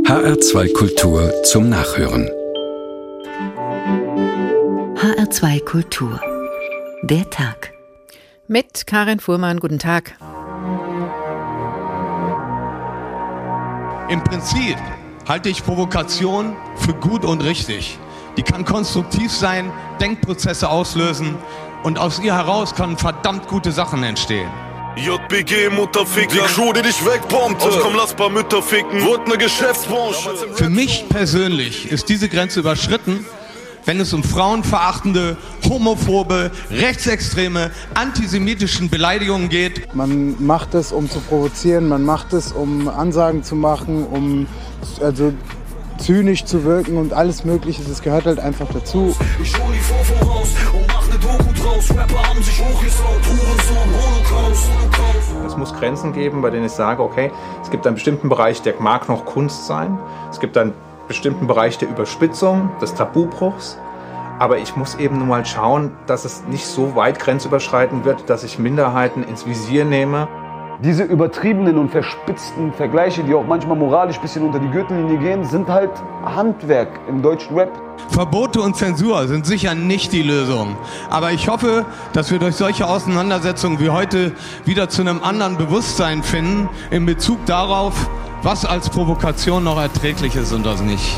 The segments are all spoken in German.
HR2 Kultur zum Nachhören. HR2 Kultur. Der Tag. Mit Karin Fuhrmann, guten Tag. Im Prinzip halte ich Provokation für gut und richtig. Die kann konstruktiv sein, Denkprozesse auslösen und aus ihr heraus können verdammt gute Sachen entstehen. JBG, Mutterficker, die Crew, die dich wegbombte. Komm, lass paar Mütter ficken, wurde ne Geschäftsbranche. Für mich persönlich ist diese Grenze überschritten, wenn es um frauenverachtende, homophobe, rechtsextreme, antisemitischen Beleidigungen geht. Man macht es, um zu provozieren, man macht es, um Ansagen zu machen, um zynisch zu wirken und alles Mögliche. Das gehört halt einfach dazu. Ich hol die Vorfuhr raus und mach ne Doku draus. Rapper haben sich hochgesaut, Hurensohn, Holocaust. Es muss Grenzen geben, bei denen ich sage, okay, es gibt einen bestimmten Bereich, der mag noch Kunst sein. Es gibt einen bestimmten Bereich der Überspitzung, des Tabubruchs. Aber ich muss eben nur mal schauen, dass es nicht so weit grenzüberschreitend wird, dass ich Minderheiten ins Visier nehme. Diese übertriebenen und verspitzten Vergleiche, die auch manchmal moralisch ein bisschen unter die Gürtellinie gehen, sind halt Handwerk im deutschen Rap. Verbote und Zensur sind sicher nicht die Lösung. Aber ich hoffe, dass wir durch solche Auseinandersetzungen wie heute wieder zu einem anderen Bewusstsein finden, in Bezug darauf, was als Provokation noch erträglich ist und was nicht.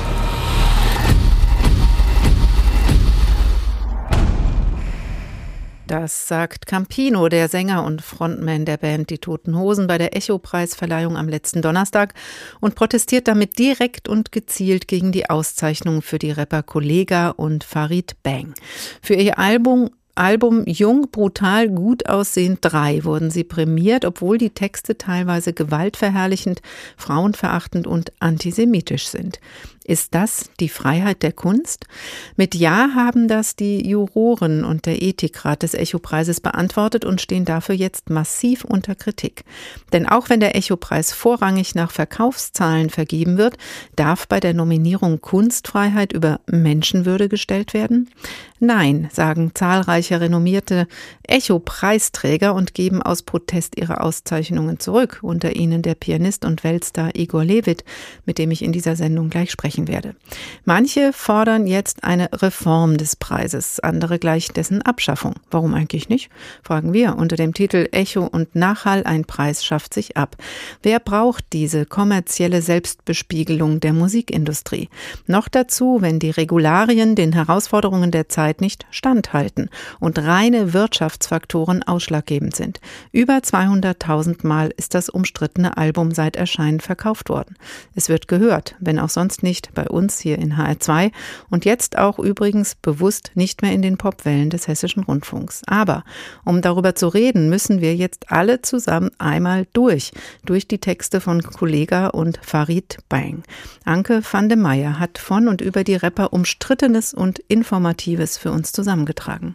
Das sagt Campino, der Sänger und Frontman der Band Die Toten Hosen, bei der Echo-Preisverleihung am letzten Donnerstag und protestiert damit direkt und gezielt gegen die Auszeichnung für die Rapper Kollegah und Farid Bang. Für ihr Album Jung, brutal, gut aussehend 3 wurden sie prämiert, obwohl die Texte teilweise gewaltverherrlichend, frauenverachtend und antisemitisch sind. Ist das die Freiheit der Kunst? Mit Ja haben das die Juroren und der Ethikrat des Echo-Preises beantwortet und stehen dafür jetzt massiv unter Kritik. Denn auch wenn der Echo-Preis vorrangig nach Verkaufszahlen vergeben wird, darf bei der Nominierung Kunstfreiheit über Menschenwürde gestellt werden? Nein, sagen zahlreiche renommierte Echo-Preisträger und geben aus Protest ihre Auszeichnungen zurück. Unter ihnen der Pianist und Weltstar Igor Levit, mit dem ich in dieser Sendung gleich sprechen werde. Manche fordern jetzt eine Reform des Preises, andere gleich dessen Abschaffung. Warum eigentlich nicht? Fragen wir unter dem Titel Echo und Nachhall, ein Preis schafft sich ab. Wer braucht diese kommerzielle Selbstbespiegelung der Musikindustrie? Noch dazu, wenn die Regularien den Herausforderungen der Zeit nicht standhalten und reine Wirtschaftsfaktoren ausschlaggebend sind. Über 200.000 Mal ist das umstrittene Album seit Erscheinen verkauft worden. Es wird gehört, wenn auch sonst nicht bei uns hier in HR2 und jetzt auch übrigens bewusst nicht mehr in den Popwellen des Hessischen Rundfunks. Aber um darüber zu reden, müssen wir jetzt alle zusammen einmal durch die Texte von Kollegah und Farid Bang. Anke van de Meyer hat von und über die Rapper Umstrittenes und Informatives für uns zusammengetragen.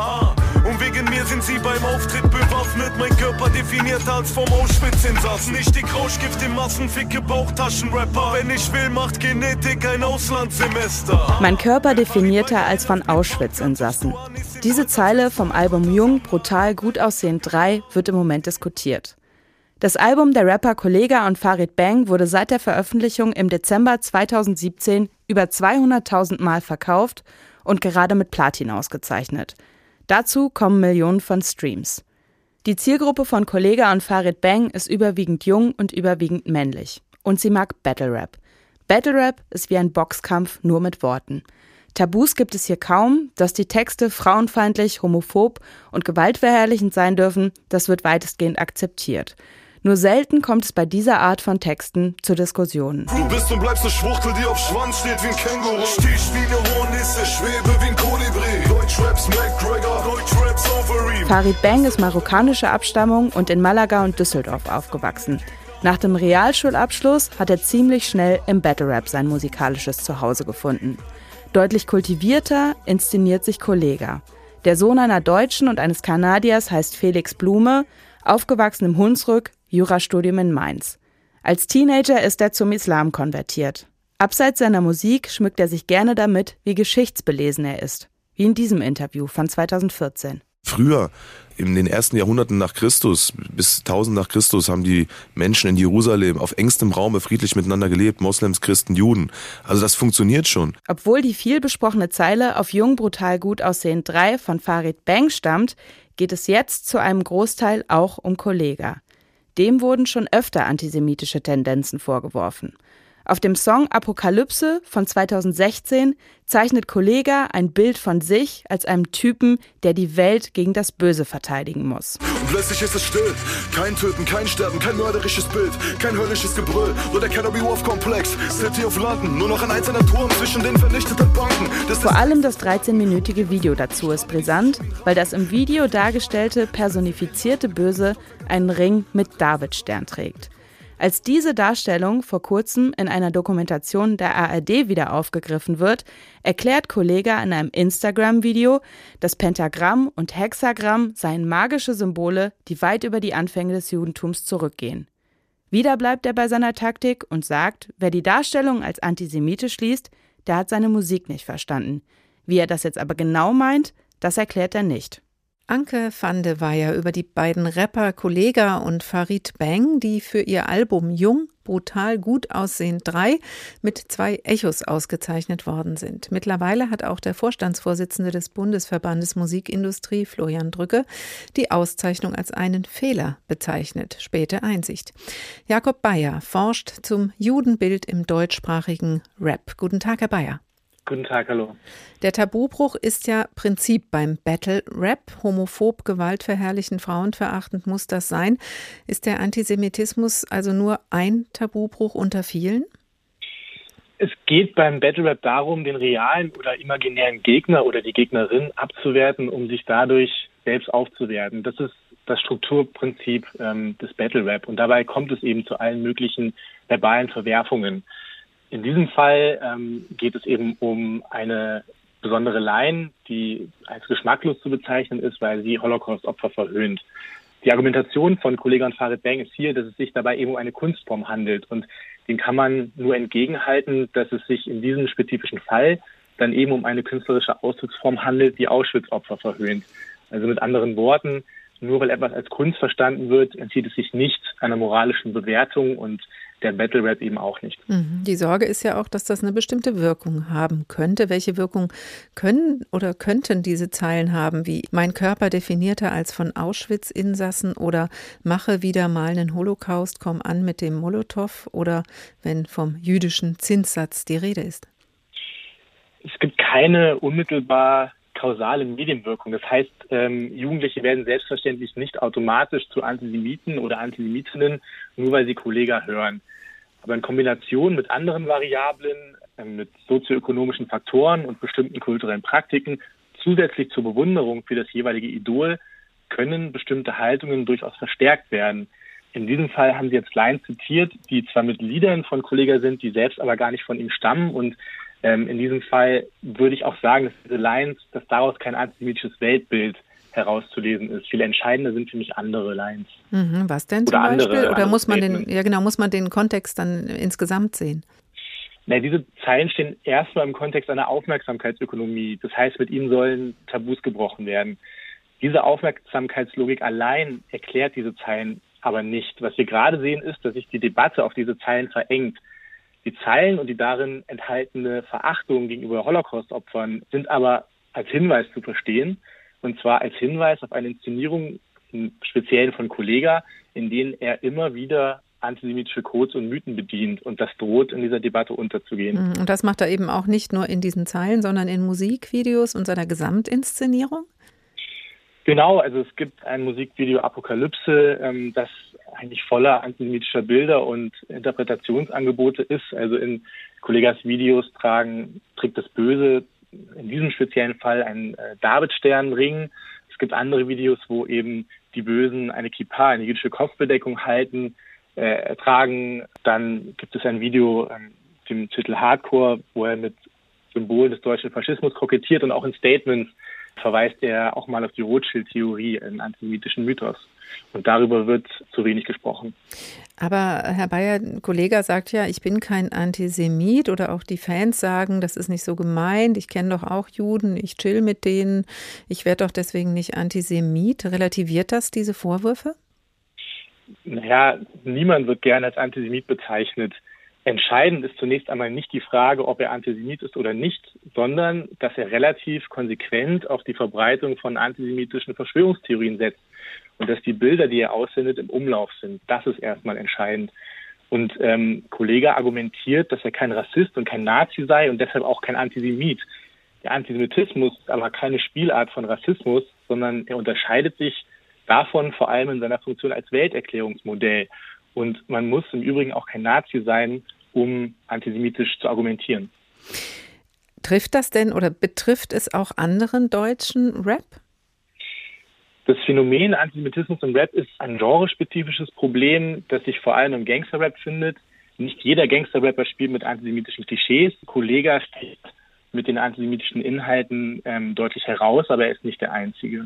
Und wegen mir sind sie beim Auftritt bewaffnet. Mein Körper definiert als vom Auschwitz-Insassen. Nicht die Rauschgift im Massenficke Bauchtaschenrapper. Wenn ich will, macht Genetik ein Auslandssemester. Mein Körper definierte als von Auschwitz-Insassen. Diese Zeile vom Album Jung, brutal, gut aussehend 3 wird im Moment diskutiert. Das Album der Rapper Kollegah und Farid Bang wurde seit der Veröffentlichung im Dezember 2017 über 200.000 Mal verkauft und gerade mit Platin ausgezeichnet. Dazu kommen Millionen von Streams. Die Zielgruppe von Kollegah und Farid Bang ist überwiegend jung und überwiegend männlich. Und sie mag Battle Rap. Battle Rap ist wie ein Boxkampf, nur mit Worten. Tabus gibt es hier kaum, dass die Texte frauenfeindlich, homophob und gewaltverherrlichend sein dürfen, das wird weitestgehend akzeptiert. Nur selten kommt es bei dieser Art von Texten zu Diskussionen. Du bist und bleibst eine Schwuchtel, die auf Schwanz steht wie ein Känguru. Stich wie eine Hornisse, schwebe wie ein Kolibri. Deutschraps McGregor, Deutschraps Overeem. Farid Bang ist marokkanischer Abstammung und in Malaga und Düsseldorf aufgewachsen. Nach dem Realschulabschluss hat er ziemlich schnell im Battle-Rap sein musikalisches Zuhause gefunden. Deutlich kultivierter inszeniert sich Kollegah. Der Sohn einer Deutschen und eines Kanadiers heißt Felix Blume, aufgewachsen im Hunsrück, Jurastudium in Mainz. Als Teenager ist er zum Islam konvertiert. Abseits seiner Musik schmückt er sich gerne damit, wie geschichtsbelesen er ist. Wie in diesem Interview von 2014. Früher in den ersten Jahrhunderten nach Christus, bis 1000 nach Christus, haben die Menschen in Jerusalem auf engstem Raume friedlich miteinander gelebt, Moslems, Christen, Juden. Also das funktioniert schon. Obwohl die viel besprochene Zeile auf Jung, brutal, gut aussehend 3 von Farid Bang stammt, geht es jetzt zu einem Großteil auch um Kollegah. Dem wurden schon öfter antisemitische Tendenzen vorgeworfen. Auf dem Song Apokalypse von 2016 zeichnet Kollegah ein Bild von sich als einem Typen, der die Welt gegen das Böse verteidigen muss. Und plötzlich ist es still. Kein Töten, kein Sterben, kein mörderisches Bild, kein höllisches Gebrüll. Nur der Canary Wharf Komplex, City of London, nur noch ein einzelner Turm zwischen den vernichteten Banken. Vor allem das 13-minütige Video dazu ist brisant, weil das im Video dargestellte personifizierte Böse einen Ring mit Davidstern trägt. Als diese Darstellung vor kurzem in einer Dokumentation der ARD wieder aufgegriffen wird, erklärt Kollegah in einem Instagram-Video, das Pentagramm und Hexagramm seien magische Symbole, die weit über die Anfänge des Judentums zurückgehen. Wieder bleibt er bei seiner Taktik und sagt, wer die Darstellung als antisemitisch liest, der hat seine Musik nicht verstanden. Wie er das jetzt aber genau meint, das erklärt er nicht. Anke van de Weyer über die beiden Rapper Kollegah und Farid Bang, die für ihr Album Jung, brutal, gut aussehend 3 mit 2 Echos ausgezeichnet worden sind. Mittlerweile hat auch der Vorstandsvorsitzende des Bundesverbandes Musikindustrie, Florian Drücke, die Auszeichnung als einen Fehler bezeichnet. Späte Einsicht. Jakob Beyer forscht zum Judenbild im deutschsprachigen Rap. Guten Tag, Herr Beyer. Guten Tag, hallo. Der Tabubruch ist ja Prinzip beim Battle-Rap. Homophob, gewaltverherrlichend, frauenverachtend muss das sein. Ist der Antisemitismus also nur ein Tabubruch unter vielen? Es geht beim Battle-Rap darum, den realen oder imaginären Gegner oder die Gegnerin abzuwerten, um sich dadurch selbst aufzuwerten. Das ist das Strukturprinzip des Battle-Rap. Und dabei kommt es eben zu allen möglichen verbalen Verwerfungen. In diesem Fall geht es eben um eine besondere Line, die als geschmacklos zu bezeichnen ist, weil sie Holocaust-Opfer verhöhnt. Die Argumentation von Kollegah und Farid Bang ist hier, dass es sich dabei eben um eine Kunstform handelt. Und dem kann man nur entgegenhalten, dass es sich in diesem spezifischen Fall dann eben um eine künstlerische Ausdrucksform handelt, die Auschwitz-Opfer verhöhnt. Also mit anderen Worten, nur weil etwas als Kunst verstanden wird, entzieht es sich nicht einer moralischen Bewertung und der Battle-Rap eben auch nicht. Die Sorge ist ja auch, dass das eine bestimmte Wirkung haben könnte. Welche Wirkung können oder könnten diese Zeilen haben, wie mein Körper definierter als von Auschwitz-Insassen oder mache wieder mal einen Holocaust, komm an mit dem Molotow oder wenn vom jüdischen Zinssatz die Rede ist? Es gibt keine unmittelbar kausale Medienwirkung. Das heißt, Jugendliche werden selbstverständlich nicht automatisch zu Antisemiten oder Antisemitinnen, nur weil sie Kollegah hören. Aber in Kombination mit anderen Variablen, mit sozioökonomischen Faktoren und bestimmten kulturellen Praktiken, zusätzlich zur Bewunderung für das jeweilige Idol, können bestimmte Haltungen durchaus verstärkt werden. In diesem Fall haben Sie jetzt Lines zitiert, die zwar mit Liedern von Kollegah sind, die selbst aber gar nicht von ihm stammen. Und in diesem Fall würde ich auch sagen, dass diese Lines, dass daraus kein antisemitisches Weltbild herauszulesen ist. Viel entscheidender sind für mich andere Lines. Was denn zum Beispiel? Oder muss man den Kontext dann insgesamt sehen? Diese Zeilen stehen erstmal im Kontext einer Aufmerksamkeitsökonomie. Das heißt, mit ihnen sollen Tabus gebrochen werden. Diese Aufmerksamkeitslogik allein erklärt diese Zeilen aber nicht. Was wir gerade sehen, ist, dass sich die Debatte auf diese Zeilen verengt. Die Zeilen und die darin enthaltene Verachtung gegenüber Holocaust-Opfern sind aber als Hinweis zu verstehen. Und zwar als Hinweis auf eine Inszenierung, im Speziellen von Kollegah, in denen er immer wieder antisemitische Codes und Mythen bedient. Und das droht in dieser Debatte unterzugehen. Und das macht er eben auch nicht nur in diesen Zeilen, sondern in Musikvideos und seiner Gesamtinszenierung? Genau, also es gibt ein Musikvideo Apokalypse, das eigentlich voller antisemitischer Bilder und Interpretationsangebote ist. Also in Kollegahs Videos trägt das Böse in diesem speziellen Fall einen Davidsternring. Es gibt andere Videos, wo eben die Bösen eine Kippa, eine jüdische Kopfbedeckung tragen. Dann gibt es ein Video mit dem Titel Hardcore, wo er mit Symbolen des deutschen Faschismus kokettiert, und auch in Statements verweist er auch mal auf die Rothschild-Theorie, einen antisemitischen Mythos. Und darüber wird zu wenig gesprochen. Aber Herr Bayer, Kollega sagt ja, ich bin kein Antisemit, oder auch die Fans sagen, das ist nicht so gemeint, ich kenne doch auch Juden, ich chill mit denen, ich werde doch deswegen nicht Antisemit. Relativiert das diese Vorwürfe? Naja, niemand wird gerne als Antisemit bezeichnet. Entscheidend ist zunächst einmal nicht die Frage, ob er Antisemit ist oder nicht, sondern dass er relativ konsequent auf die Verbreitung von antisemitischen Verschwörungstheorien setzt. Und dass die Bilder, die er aussendet, im Umlauf sind. Das ist erstmal entscheidend. Und Kollega argumentiert, dass er kein Rassist und kein Nazi sei und deshalb auch kein Antisemit. Der Antisemitismus ist aber keine Spielart von Rassismus, sondern er unterscheidet sich davon vor allem in seiner Funktion als Welterklärungsmodell. Und man muss im Übrigen auch kein Nazi sein, um antisemitisch zu argumentieren. Trifft das denn oder betrifft es auch anderen deutschen Rap? Das Phänomen Antisemitismus im Rap ist ein genrespezifisches Problem, das sich vor allem im Gangster-Rap findet. Nicht jeder Gangster-Rapper spielt mit antisemitischen Klischees. Kollega steht mit den antisemitischen Inhalten deutlich heraus, aber er ist nicht der Einzige.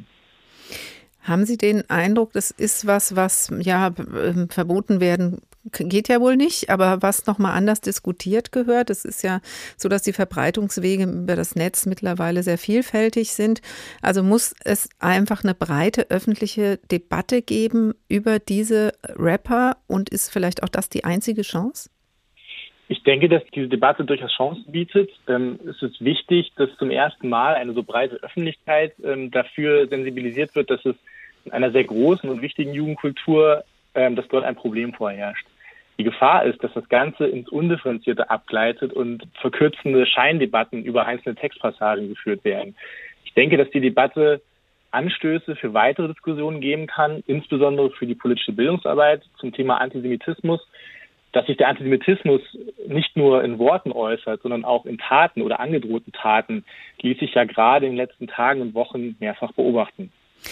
Haben Sie den Eindruck, das ist was ja verboten werden geht ja wohl nicht, aber was nochmal anders diskutiert gehört? Es ist ja so, dass die Verbreitungswege über das Netz mittlerweile sehr vielfältig sind. Also muss es einfach eine breite öffentliche Debatte geben über diese Rapper, und ist vielleicht auch das die einzige Chance? Ich denke, dass diese Debatte durchaus Chancen bietet. Es ist wichtig, dass zum ersten Mal eine so breite Öffentlichkeit dafür sensibilisiert wird, dass es in einer sehr großen und wichtigen Jugendkultur, dass dort ein Problem vorherrscht. Die Gefahr ist, dass das Ganze ins Undifferenzierte abgleitet und verkürzende Scheindebatten über einzelne Textpassagen geführt werden. Ich denke, dass die Debatte Anstöße für weitere Diskussionen geben kann, insbesondere für die politische Bildungsarbeit zum Thema Antisemitismus, dass sich der Antisemitismus nicht nur in Worten äußert, sondern auch in Taten oder angedrohten Taten, ließ sich ja gerade in den letzten Tagen und Wochen mehrfach beobachten.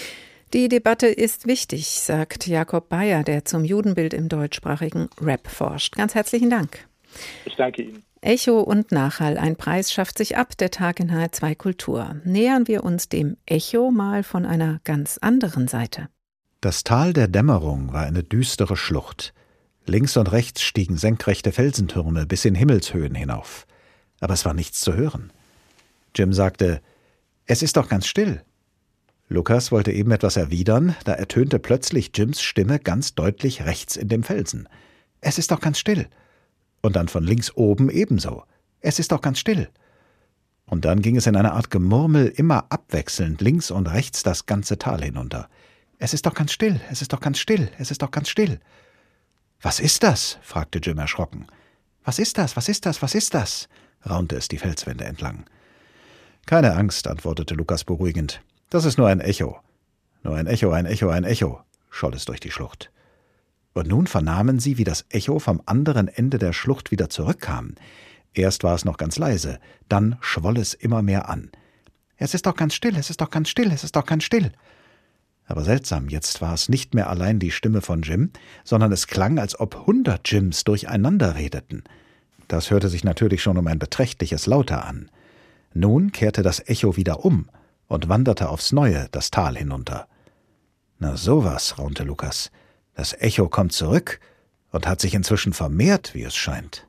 Die Debatte ist wichtig, sagt Jakob Bayer, der zum Judenbild im deutschsprachigen Rap forscht. Ganz herzlichen Dank. Ich danke Ihnen. Echo und Nachhall, ein Preis schafft sich ab, der Tag in HR2 Kultur. Nähern wir uns dem Echo mal von einer ganz anderen Seite. Das Tal der Dämmerung war eine düstere Schlucht. Links und rechts stiegen senkrechte Felsentürme bis in Himmelshöhen hinauf. Aber es war nichts zu hören. Jim sagte, »Es ist doch ganz still.« Lukas wollte eben etwas erwidern, da ertönte plötzlich Jims Stimme ganz deutlich rechts in dem Felsen. »Es ist doch ganz still.« Und dann von links oben ebenso. »Es ist doch ganz still.« Und dann ging es in einer Art Gemurmel immer abwechselnd links und rechts das ganze Tal hinunter. »Es ist doch ganz still, es ist doch ganz still, es ist doch ganz still.« »Was ist das?« fragte Jim erschrocken. »Was ist das, was ist das, was ist das?« raunte es die Felswände entlang. »Keine Angst«, antwortete Lukas beruhigend. »Das ist nur ein Echo.« »Nur ein Echo, ein Echo, ein Echo«, scholl es durch die Schlucht. Und nun vernahmen sie, wie das Echo vom anderen Ende der Schlucht wieder zurückkam. Erst war es noch ganz leise, dann schwoll es immer mehr an. »Es ist doch ganz still, es ist doch ganz still, es ist doch ganz still.« Aber seltsam, jetzt war es nicht mehr allein die Stimme von Jim, sondern es klang, als ob 100 Jims durcheinander redeten. Das hörte sich natürlich schon um ein beträchtliches Lauter an. Nun kehrte das Echo wieder um und wanderte aufs Neue das Tal hinunter. »Na sowas«, raunte Lukas. »Das Echo kommt zurück und hat sich inzwischen vermehrt, wie es scheint.«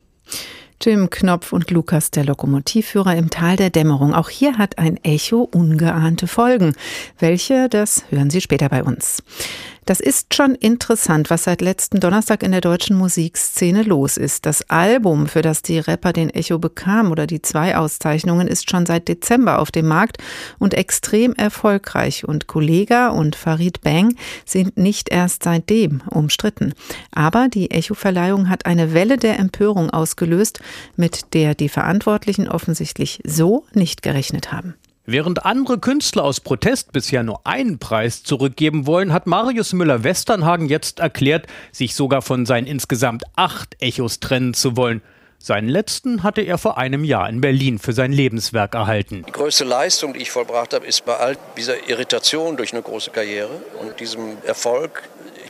Jim Knopf und Lukas, der Lokomotivführer im Tal der Dämmerung. Auch hier hat ein Echo ungeahnte Folgen. Welche, das hören Sie später bei uns. Das ist schon interessant, was seit letzten Donnerstag in der deutschen Musikszene los ist. Das Album, für das die Rapper den Echo bekam, oder die 2 Auszeichnungen, ist schon seit Dezember auf dem Markt und extrem erfolgreich. Und Kollega und Farid Bang sind nicht erst seitdem umstritten. Aber die Echo-Verleihung hat eine Welle der Empörung ausgelöst, mit der die Verantwortlichen offensichtlich so nicht gerechnet haben. Während andere Künstler aus Protest bisher nur einen Preis zurückgeben wollen, hat Marius Müller-Westernhagen jetzt erklärt, sich sogar von seinen insgesamt 8 Echos trennen zu wollen. Seinen letzten hatte er vor einem Jahr in Berlin für sein Lebenswerk erhalten. Die größte Leistung, die ich vollbracht habe, ist bei all dieser Irritation durch eine große Karriere und diesem Erfolg. Ich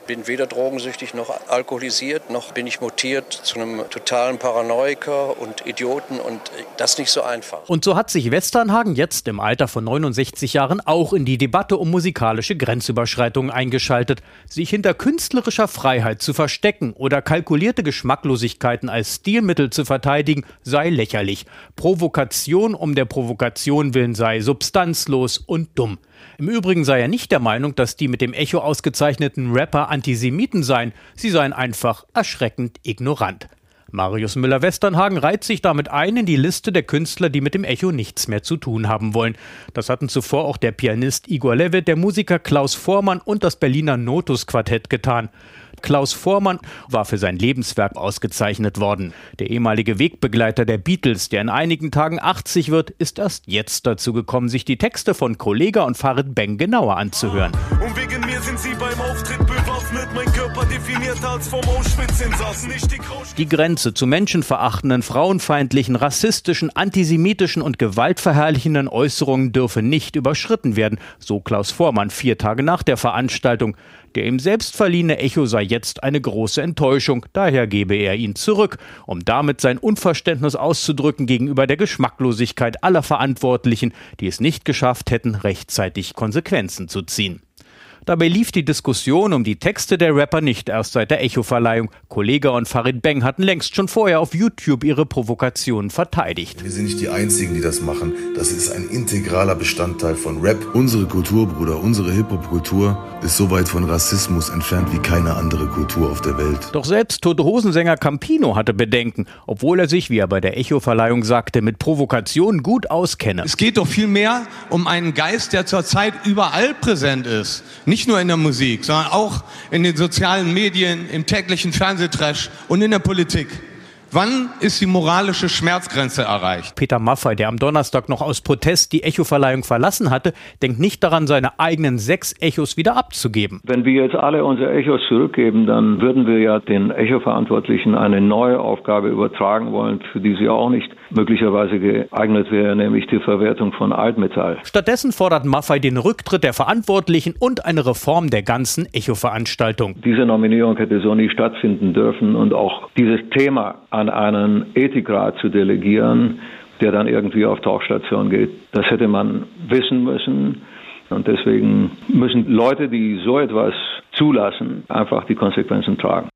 bin weder drogensüchtig noch alkoholisiert, noch bin ich mutiert zu einem totalen Paranoiker und Idioten und das ist nicht so einfach. Und so hat sich Westernhagen jetzt im Alter von 69 Jahren auch in die Debatte um musikalische Grenzüberschreitungen eingeschaltet. Sich hinter künstlerischer Freiheit zu verstecken oder kalkulierte Geschmacklosigkeiten als Stilmittel zu verteidigen, sei lächerlich. Provokation um der Provokation willen sei substanzlos und dumm. Im Übrigen sei er nicht der Meinung, dass die mit dem Echo ausgezeichneten Rapper Antisemiten seien. Sie seien einfach erschreckend ignorant. Marius Müller-Westernhagen reiht sich damit ein in die Liste der Künstler, die mit dem Echo nichts mehr zu tun haben wollen. Das hatten zuvor auch der Pianist Igor Levit, der Musiker Klaus Voormann und das Berliner Notus-Quartett getan. Klaus Voormann war für sein Lebenswerk ausgezeichnet worden. Der ehemalige Wegbegleiter der Beatles, der in einigen Tagen 80 wird, ist erst jetzt dazu gekommen, sich die Texte von Kollega und Farid Bang genauer anzuhören. Und wegen mir sind sie beim Auftritt bewaffnet, mein Körper definiert als vom Auschwitz-Insassen. Die Grenze zu menschenverachtenden, frauenfeindlichen, rassistischen, antisemitischen und gewaltverherrlichenden Äußerungen dürfe nicht überschritten werden, so Klaus Voormann 4 Tage nach der Veranstaltung. Der ihm selbst verliehene Echo sei jetzt eine große Enttäuschung, daher gebe er ihn zurück, um damit sein Unverständnis auszudrücken gegenüber der Geschmacklosigkeit aller Verantwortlichen, die es nicht geschafft hätten, rechtzeitig Konsequenzen zu ziehen. Dabei lief die Diskussion um die Texte der Rapper nicht erst seit der Echo-Verleihung. Kollega und Farid Bang hatten längst schon vorher auf YouTube ihre Provokationen verteidigt. Wir sind nicht die Einzigen, die das machen. Das ist ein integraler Bestandteil von Rap. Unsere Kultur, Bruder, unsere Hip-Hop-Kultur ist so weit von Rassismus entfernt wie keine andere Kultur auf der Welt. Doch selbst Tote-Hosen-Sänger Campino hatte Bedenken, obwohl er sich, wie er bei der Echo-Verleihung sagte, mit Provokationen gut auskenne. Es geht doch viel mehr um einen Geist, der zurzeit überall präsent ist. Nicht nur in der Musik, sondern auch in den sozialen Medien, im täglichen Fernsehtrash und in der Politik. Wann ist die moralische Schmerzgrenze erreicht? Peter Maffay, der am Donnerstag noch aus Protest die Echo-Verleihung verlassen hatte, denkt nicht daran, seine eigenen 6 Echos wieder abzugeben. Wenn wir jetzt alle unsere Echos zurückgeben, dann würden wir ja den Echo-Verantwortlichen eine neue Aufgabe übertragen wollen, für die sie auch nicht möglicherweise geeignet wäre, nämlich die Verwertung von Altmetall. Stattdessen fordert Maffay den Rücktritt der Verantwortlichen und eine Reform der ganzen Echo-Veranstaltung. Diese Nominierung hätte so nie stattfinden dürfen und auch dieses Thema an einen Ethikrat zu delegieren, der dann irgendwie auf Tauchstation geht, das hätte man wissen müssen. Und deswegen müssen Leute, die so etwas zulassen, einfach die Konsequenzen tragen.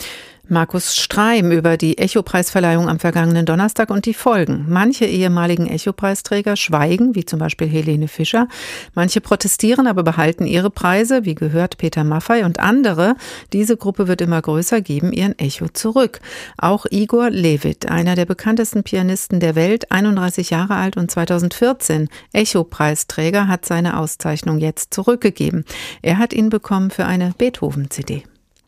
Markus Streim über die Echo-Preisverleihung am vergangenen Donnerstag und die Folgen. Manche ehemaligen Echo-Preisträger schweigen, wie zum Beispiel Helene Fischer. Manche protestieren, aber behalten ihre Preise, wie gehört Peter Maffay. Und andere, diese Gruppe wird immer größer, geben ihren Echo zurück. Auch Igor Levit, einer der bekanntesten Pianisten der Welt, 31 Jahre alt und 2014 Echo-Preisträger, hat seine Auszeichnung jetzt zurückgegeben. Er hat ihn bekommen für eine Beethoven-CD.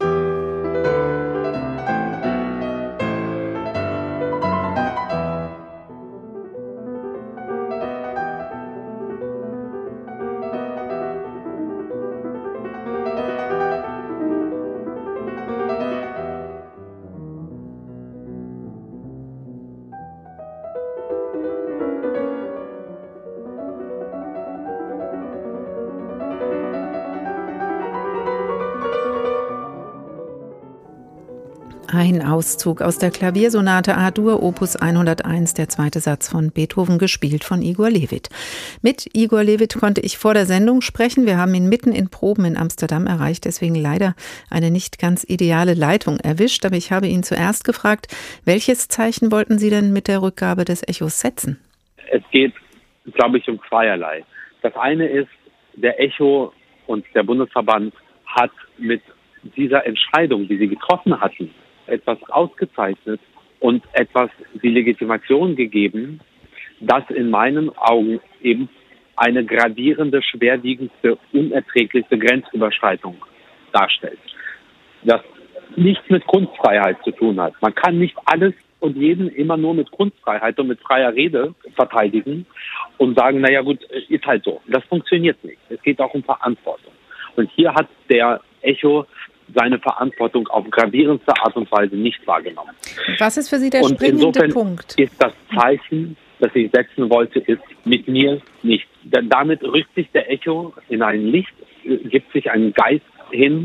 Ein Auszug aus der Klaviersonate A-Dur Opus 101, der zweite Satz von Beethoven, gespielt von Igor Levit. Mit Igor Levit konnte ich vor der Sendung sprechen. Wir haben ihn mitten in Proben in Amsterdam erreicht, deswegen leider eine nicht ganz ideale Leitung erwischt. Aber ich habe ihn zuerst gefragt, welches Zeichen wollten Sie denn mit der Rückgabe des Echos setzen? Es geht, glaube ich, um zweierlei. Das eine ist, der Echo und der Bundesverband hat mit dieser Entscheidung, die sie getroffen hatten, etwas ausgezeichnet und etwas die Legitimation gegeben, das in meinen Augen eben eine gravierende, schwerwiegendste, unerträglichste Grenzüberschreitung darstellt. Das nichts mit Kunstfreiheit zu tun hat. Man kann nicht alles und jeden immer nur mit Kunstfreiheit und mit freier Rede verteidigen und sagen, naja gut, ist halt so. Das funktioniert nicht. Es geht auch um Verantwortung. Und hier hat der Echo seine Verantwortung auf gravierendste Art und Weise nicht wahrgenommen. Was ist für Sie der springende Punkt? Ist das Zeichen, das ich setzen wollte, ist mit mir nicht. Denn damit rückt sich der Echo in ein Licht, gibt sich einen Geist hin,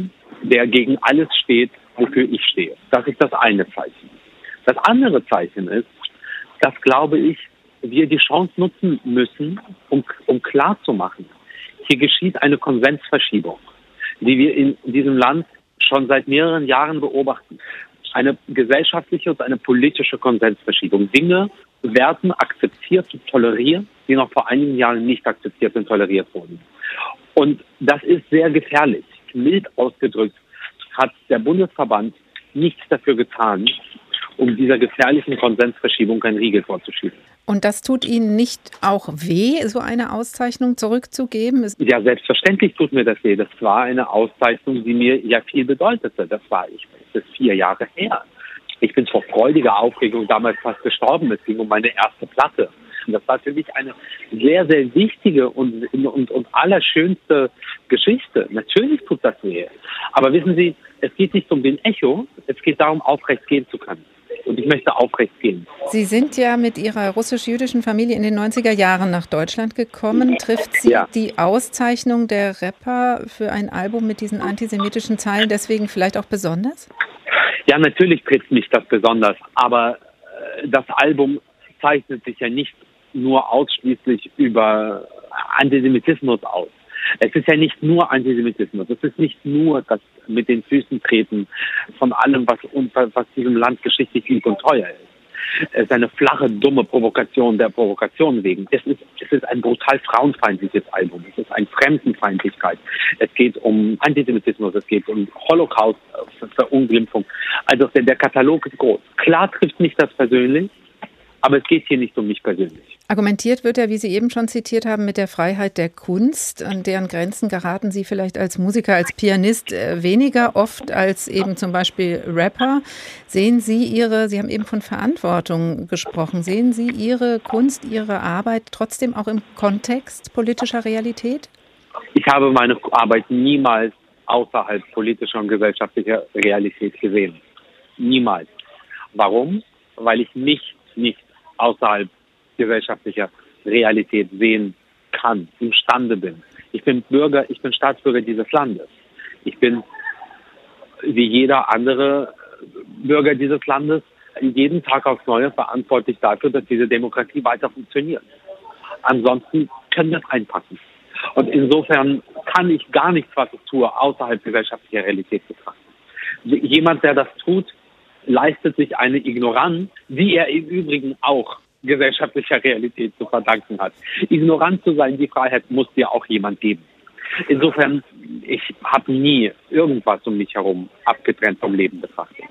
der gegen alles steht, wofür ich stehe. Das ist das eine Zeichen. Das andere Zeichen ist, dass, glaube ich, wir die Chance nutzen müssen, um klarzumachen, hier geschieht eine Konsensverschiebung, die wir in diesem Land schon seit mehreren Jahren beobachten. Eine gesellschaftliche und eine politische Konsensverschiebung. Dinge werden akzeptiert und toleriert, die noch vor einigen Jahren nicht akzeptiert und toleriert wurden. Und das ist sehr gefährlich. Mild ausgedrückt hat der Bundesverband nichts dafür getan, um dieser gefährlichen Konsensverschiebung einen Riegel vorzuschieben. Und das tut Ihnen nicht auch weh, so eine Auszeichnung zurückzugeben? Ja, selbstverständlich tut mir das weh. Das war eine Auszeichnung, die mir ja viel bedeutete. Das ist 4 Jahre her. Ich bin vor freudiger Aufregung damals fast gestorben. Es ging um meine erste Platte. Und das war für mich eine sehr, sehr wichtige und allerschönste Geschichte. Natürlich tut das weh. Aber wissen Sie, es geht nicht um den Echo. Es geht darum, aufrecht gehen zu können. Und ich möchte aufrecht gehen. Sie sind ja mit Ihrer russisch-jüdischen Familie in den 90er Jahren nach Deutschland gekommen. Trifft Sie die Auszeichnung der Rapper für ein Album mit diesen antisemitischen Zeilen deswegen vielleicht auch besonders? Ja, natürlich trifft mich das besonders. Aber das Album zeichnet sich ja nicht nur ausschließlich über Antisemitismus aus. Es ist ja nicht nur Antisemitismus. Es ist nicht nur das mit den Füßen treten von allem, was diesem Land geschichtlich lieb und teuer ist. Es ist eine flache, dumme Provokation der Provokation wegen. Es ist ein brutal frauenfeindliches Album. Es ist eine Fremdenfeindlichkeit. Es geht um Antisemitismus. Es geht um Holocaust, Verunglimpfung. Also der Katalog ist groß. Klar trifft mich das persönlich. Aber es geht hier nicht um mich persönlich. Argumentiert wird ja, wie Sie eben schon zitiert haben, mit der Freiheit der Kunst. An deren Grenzen geraten Sie vielleicht als Musiker, als Pianist weniger oft als eben zum Beispiel Rapper. Sie haben eben von Verantwortung gesprochen. Sehen Sie Ihre Kunst, Ihre Arbeit trotzdem auch im Kontext politischer Realität? Ich habe meine Arbeit niemals außerhalb politischer und gesellschaftlicher Realität gesehen. Niemals. Warum? Weil ich mich nicht außerhalb gesellschaftlicher Realität sehen kann, imstande bin. Ich bin Staatsbürger dieses Landes. Ich bin wie jeder andere Bürger dieses Landes jeden Tag aufs Neue verantwortlich dafür, dass diese Demokratie weiter funktioniert. Ansonsten können wir es einpacken. Und insofern kann ich gar nichts, was ich tue, außerhalb gesellschaftlicher Realität betrachten. Jemand, der das tut, leistet sich eine Ignoranz, die er im Übrigen auch gesellschaftlicher Realität zu verdanken hat. Ignorant zu sein, die Freiheit muss dir auch jemand geben. Insofern, ich habe nie irgendwas um mich herum abgetrennt vom Leben betrachten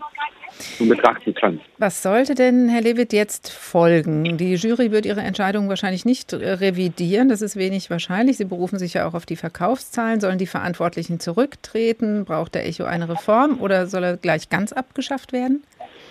können. Was sollte denn, Herr Lewitt, jetzt folgen? Die Jury wird ihre Entscheidung wahrscheinlich nicht revidieren. Das ist wenig wahrscheinlich. Sie berufen sich ja auch auf die Verkaufszahlen. Sollen die Verantwortlichen zurücktreten? Braucht der Echo eine Reform oder soll er gleich ganz abgeschafft werden?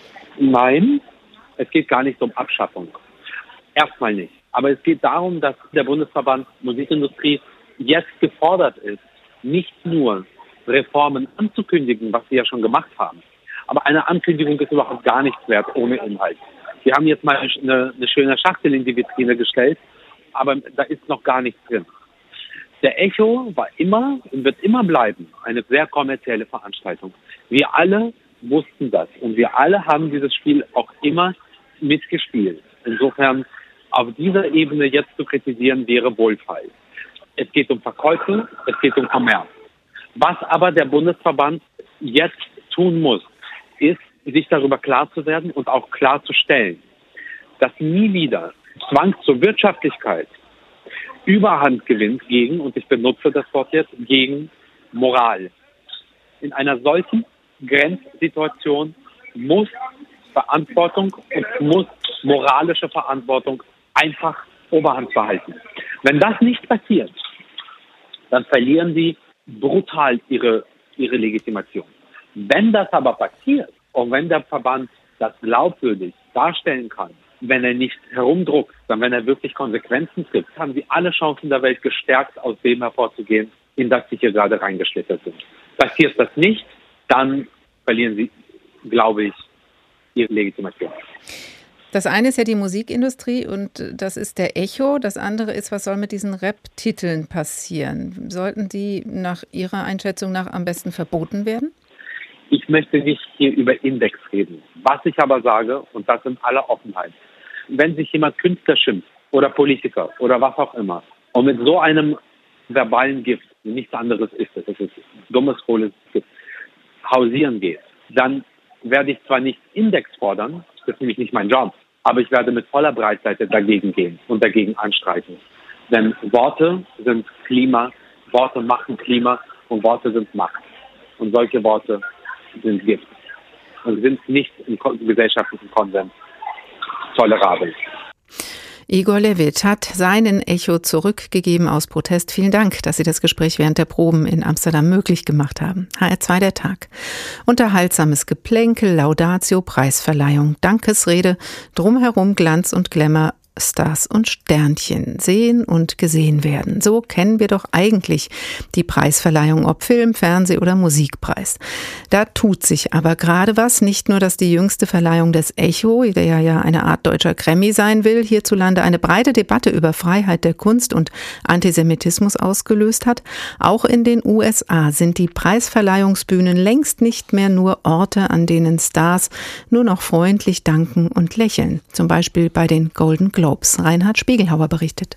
Nein, es geht gar nicht um Abschaffung. Erstmal nicht. Aber es geht darum, dass der Bundesverband Musikindustrie jetzt gefordert ist, nicht nur Reformen anzukündigen, was sie ja schon gemacht haben. Aber eine Ankündigung ist überhaupt gar nichts wert ohne Inhalt. Wir haben jetzt mal eine schöne Schachtel in die Vitrine gestellt, aber da ist noch gar nichts drin. Der Echo war immer und wird immer bleiben eine sehr kommerzielle Veranstaltung. Wir alle wussten das und wir alle haben dieses Spiel auch immer mitgespielt. Insofern auf dieser Ebene jetzt zu kritisieren, wäre wohlfeil. Es geht um Verkäufe, es geht um Kommerz. Was aber der Bundesverband jetzt tun muss, ist, sich darüber klar zu werden und auch klarzustellen, dass nie wieder Zwang zur Wirtschaftlichkeit Überhand gewinnt gegen, und ich benutze das Wort jetzt, gegen Moral. In einer solchen Grenzsituation muss Verantwortung und muss moralische Verantwortung einfach Oberhand behalten. Wenn das nicht passiert, dann verlieren sie brutal ihre Legitimation. Wenn das aber passiert und wenn der Verband das glaubwürdig darstellen kann, wenn er nicht herumdruckt, dann wenn er wirklich Konsequenzen trifft, haben sie alle Chancen der Welt gestärkt, aus dem hervorzugehen, in das sie hier gerade reingeschlittert sind. Passiert das nicht, dann verlieren sie, glaube ich, ihre Legitimation. Das eine ist ja die Musikindustrie und das ist der Echo. Das andere ist, was soll mit diesen Rap-Titeln passieren? Sollten die nach Ihrer Einschätzung nach am besten verboten werden? Ich möchte nicht hier über Index reden. Was ich aber sage, und das in aller Offenheit, wenn sich jemand Künstler schimpft oder Politiker oder was auch immer und mit so einem verbalen Gift, nichts anderes ist es, das ist dummes, hohles Gift, hausieren geht, dann werde ich zwar nicht Index fordern, das ist nämlich nicht mein Job, aber ich werde mit voller Breitseite dagegen gehen und dagegen anstreichen. Denn Worte sind Klima, Worte machen Klima und Worte sind Macht. Und solche Worte sind Gift und sind nicht im gesellschaftlichen Konsens tolerabel. Igor Levit hat seinen Echo zurückgegeben aus Protest. Vielen Dank, dass Sie das Gespräch während der Proben in Amsterdam möglich gemacht haben. HR2 der Tag. Unterhaltsames Geplänkel, Laudatio, Preisverleihung, Dankesrede, drumherum Glanz und Glamour, Stars und Sternchen, sehen und gesehen werden. So kennen wir doch eigentlich die Preisverleihung, ob Film, Fernseh- oder Musikpreis. Da tut sich aber gerade was. Nicht nur, dass die jüngste Verleihung des Echo, der ja eine Art deutscher Grammy sein will, hierzulande eine breite Debatte über Freiheit der Kunst und Antisemitismus ausgelöst hat. Auch in den USA sind die Preisverleihungsbühnen längst nicht mehr nur Orte, an denen Stars nur noch freundlich danken und lächeln. Zum Beispiel bei den Golden Globes. Reinhard Spiegelhauer berichtet.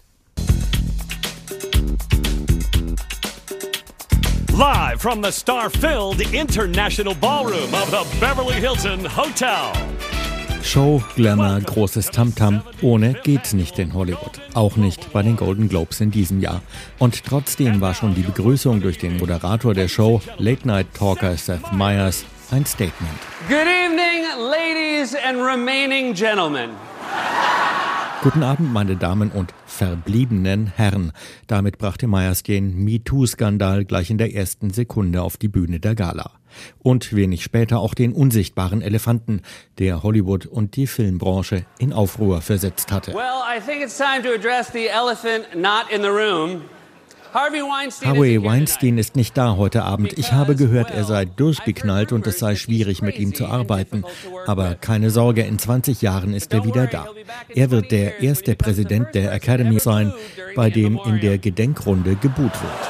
Live from the star-filled International Ballroom of the Beverly Hilton Hotel. Show, Glamour, großes Tamtam. Ohne geht's nicht in Hollywood. Auch nicht bei den Golden Globes in diesem Jahr. Und trotzdem war schon die Begrüßung durch den Moderator der Show, Late-Night-Talker Seth Meyers, ein Statement. Good evening, ladies and remaining gentlemen. Guten Abend, meine Damen und verbliebenen Herren. Damit brachte Meyers den MeToo-Skandal gleich in der ersten Sekunde auf die Bühne der Gala. Und wenig später auch den unsichtbaren Elefanten, der Hollywood und die Filmbranche in Aufruhr versetzt hatte. Well, I think it's time to address the elephant not in the room. Harvey Weinstein ist nicht da heute Abend. Ich habe gehört, er sei durchgeknallt und es sei schwierig, mit ihm zu arbeiten. Aber keine Sorge, in 20 Jahren ist er wieder da. Er wird der erste Präsident der Academy sein, bei dem in der Gedenkrunde geboot wird.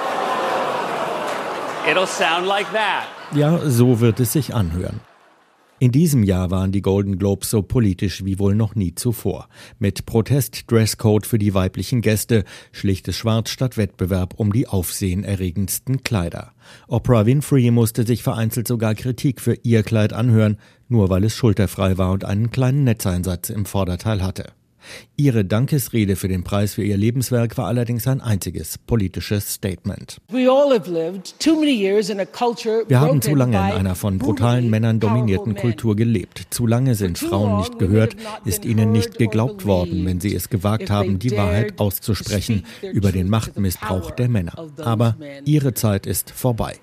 It'll sound like that. Ja, so wird es sich anhören. In diesem Jahr waren die Golden Globes so politisch wie wohl noch nie zuvor. Mit Protest-Dresscode für die weiblichen Gäste, schlichtes Schwarz statt Wettbewerb um die aufsehenerregendsten Kleider. Oprah Winfrey musste sich vereinzelt sogar Kritik für ihr Kleid anhören, nur weil es schulterfrei war und einen kleinen Netzeinsatz im Vorderteil hatte. Ihre Dankesrede für den Preis für ihr Lebenswerk war allerdings ein einziges politisches Statement. Wir haben zu lange in einer von brutalen Männern dominierten Kultur gelebt. Zu lange sind Frauen nicht gehört, ist ihnen nicht geglaubt worden, wenn sie es gewagt haben, die Wahrheit auszusprechen über den Machtmissbrauch der Männer. Aber ihre Zeit ist vorbei.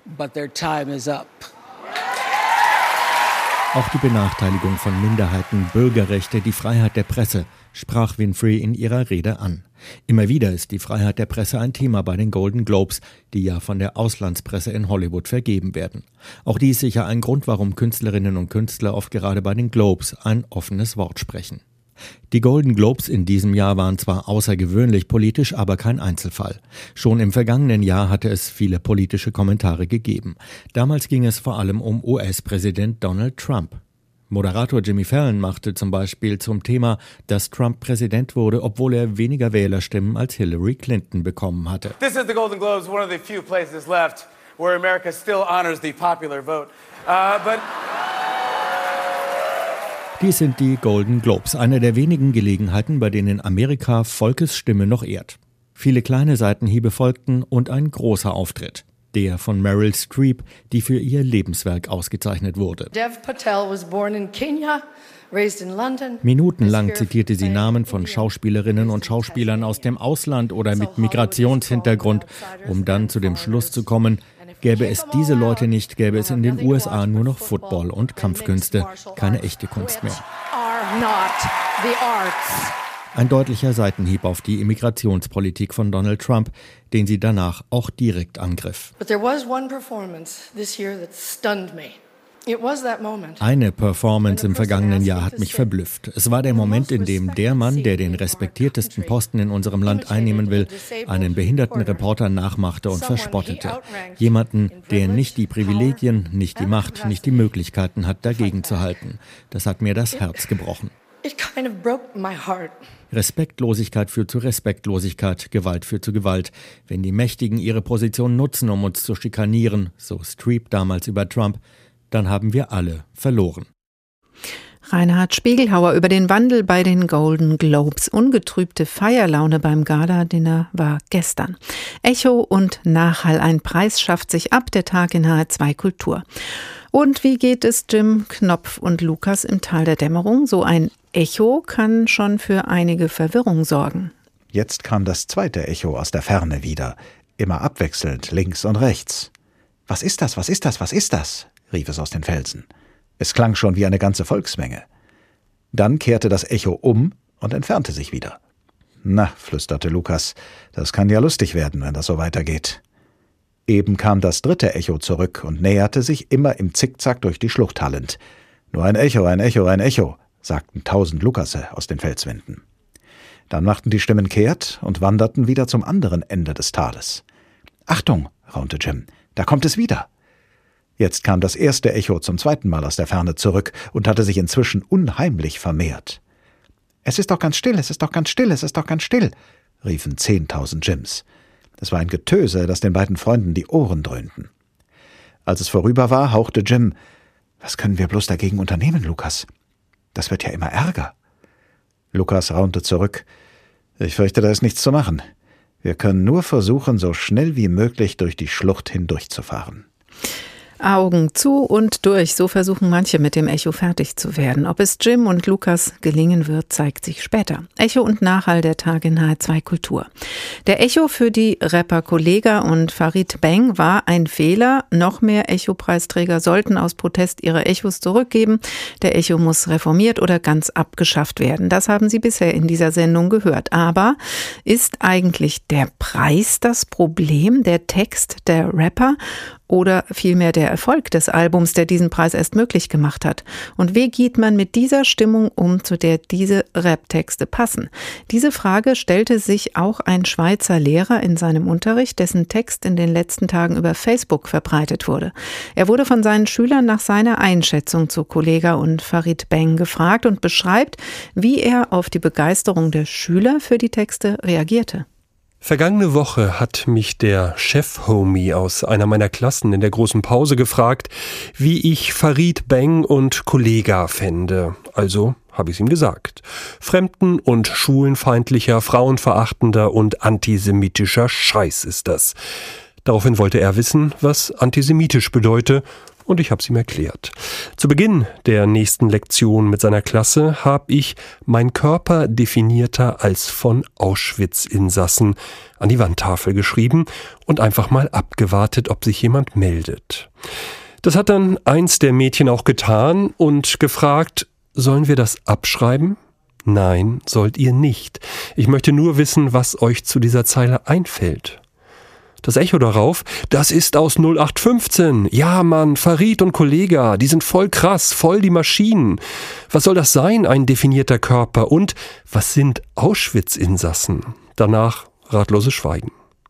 Auch die Benachteiligung von Minderheiten, Bürgerrechte, die Freiheit der Presse sprach Winfrey in ihrer Rede an. Immer wieder ist die Freiheit der Presse ein Thema bei den Golden Globes, die ja von der Auslandspresse in Hollywood vergeben werden. Auch dies sicher ein Grund, warum Künstlerinnen und Künstler oft gerade bei den Globes ein offenes Wort sprechen. Die Golden Globes in diesem Jahr waren zwar außergewöhnlich politisch, aber kein Einzelfall. Schon im vergangenen Jahr hatte es viele politische Kommentare gegeben. Damals ging es vor allem um US-Präsident Donald Trump. Moderator Jimmy Fallon machte zum Beispiel zum Thema, dass Trump Präsident wurde, obwohl er weniger Wählerstimmen als Hillary Clinton bekommen hatte. This is the Golden Globes, one of the few places left where America still honors the popular vote. Dies sind die Golden Globes, eine der wenigen Gelegenheiten, bei denen Amerika Volkes Stimme noch ehrt. Viele kleine Seitenhiebe folgten und ein großer Auftritt. Der von Meryl Streep, die für ihr Lebenswerk ausgezeichnet wurde. Dev Patel was born in Kenya, raised in London. Minutenlang zitierte sie Namen von Schauspielerinnen und Schauspielern aus dem Ausland oder mit Migrationshintergrund, um dann zu dem Schluss zu kommen, gäbe es diese Leute nicht, gäbe es in den USA nur noch Football und Kampfkünste, keine echte Kunst mehr. Ein deutlicher Seitenhieb auf die Immigrationspolitik von Donald Trump, den sie danach auch direkt angriff. But there was one performance this year that stunned me. Eine Performance im vergangenen Jahr hat mich verblüfft. Es war der Moment, in dem der Mann, der den respektiertesten Posten in unserem Land einnehmen will, einen behinderten Reporter nachmachte und verspottete. Jemanden, der nicht die Privilegien, nicht die Macht, nicht die Möglichkeiten hat, dagegen zu halten. Das hat mir das Herz gebrochen. Respektlosigkeit führt zu Respektlosigkeit, Gewalt führt zu Gewalt. Wenn die Mächtigen ihre Position nutzen, um uns zu schikanieren, so Streep damals über Trump, dann haben wir alle verloren. Reinhard Spiegelhauer über den Wandel bei den Golden Globes. Ungetrübte Feierlaune beim Gala-Dinner war gestern. Echo und Nachhall, ein Preis schafft sich ab, der Tag in HR2 Kultur. Und wie geht es Jim Knopf und Lukas im Tal der Dämmerung? So ein Echo kann schon für einige Verwirrung sorgen. Jetzt kam das zweite Echo aus der Ferne wieder, immer abwechselnd links und rechts. »Was ist das, was ist das, was ist das?« rief es aus den Felsen. Es klang schon wie eine ganze Volksmenge. Dann kehrte das Echo um und entfernte sich wieder. »Na«, flüsterte Lukas, »das kann ja lustig werden, wenn das so weitergeht.« Eben kam das dritte Echo zurück und näherte sich immer im Zickzack durch die Schlucht hallend. »Nur ein Echo, ein Echo, ein Echo«, sagten 1000 Lukasse aus den Felswänden. Dann machten die Stimmen kehrt und wanderten wieder zum anderen Ende des Tales. »Achtung«, raunte Jim, »da kommt es wieder.« Jetzt kam das erste Echo zum zweiten Mal aus der Ferne zurück und hatte sich inzwischen unheimlich vermehrt. »Es ist doch ganz still, es ist doch ganz still, es ist doch ganz still«, riefen 10.000 Jims. Es war ein Getöse, das den beiden Freunden die Ohren dröhnten. Als es vorüber war, hauchte Jim, »Was können wir bloß dagegen unternehmen, Lukas? Das wird ja immer ärger.« Lukas raunte zurück, »Ich fürchte, da ist nichts zu machen. Wir können nur versuchen, so schnell wie möglich durch die Schlucht hindurchzufahren.« Augen zu und durch, so versuchen manche mit dem Echo fertig zu werden. Ob es Jim und Lukas gelingen wird, zeigt sich später. Echo und Nachhall, der Tag in HR2 Kultur. Der Echo für die Rapper Kollega und Farid Bang war ein Fehler. Noch mehr Echo-Preisträger sollten aus Protest ihre Echos zurückgeben. Der Echo muss reformiert oder ganz abgeschafft werden. Das haben Sie bisher in dieser Sendung gehört. Aber ist eigentlich der Preis das Problem, der Text der Rapper? Oder vielmehr der Erfolg des Albums, der diesen Preis erst möglich gemacht hat? Und wie geht man mit dieser Stimmung um, zu der diese Rap-Texte passen? Diese Frage stellte sich auch ein Schweizer Lehrer in seinem Unterricht, dessen Text in den letzten Tagen über Facebook verbreitet wurde. Er wurde von seinen Schülern nach seiner Einschätzung zu Kollega und Farid Bang gefragt und beschreibt, wie er auf die Begeisterung der Schüler für die Texte reagierte. Vergangene Woche hat mich der Chef-Homie aus einer meiner Klassen in der großen Pause gefragt, wie ich Farid Bang und Kollega fände. Also habe ich es ihm gesagt. Fremden- und schwulenfeindlicher, frauenverachtender und antisemitischer Scheiß ist das. Daraufhin wollte er wissen, was antisemitisch bedeute, und ich habe es ihm erklärt. Zu Beginn der nächsten Lektion mit seiner Klasse habe ich mein Körper definierter als von Auschwitz-Insassen an die Wandtafel geschrieben und einfach mal abgewartet, ob sich jemand meldet. Das hat dann eins der Mädchen auch getan und gefragt, sollen wir das abschreiben? Nein, sollt ihr nicht. Ich möchte nur wissen, was euch zu dieser Zeile einfällt. Das Echo darauf, das ist aus 0815. Ja, Mann, Farid und Kollega, die sind voll krass, voll die Maschinen. Was soll das sein, ein definierter Körper? Und was sind Auschwitz-Insassen? Danach ratloses Schweigen.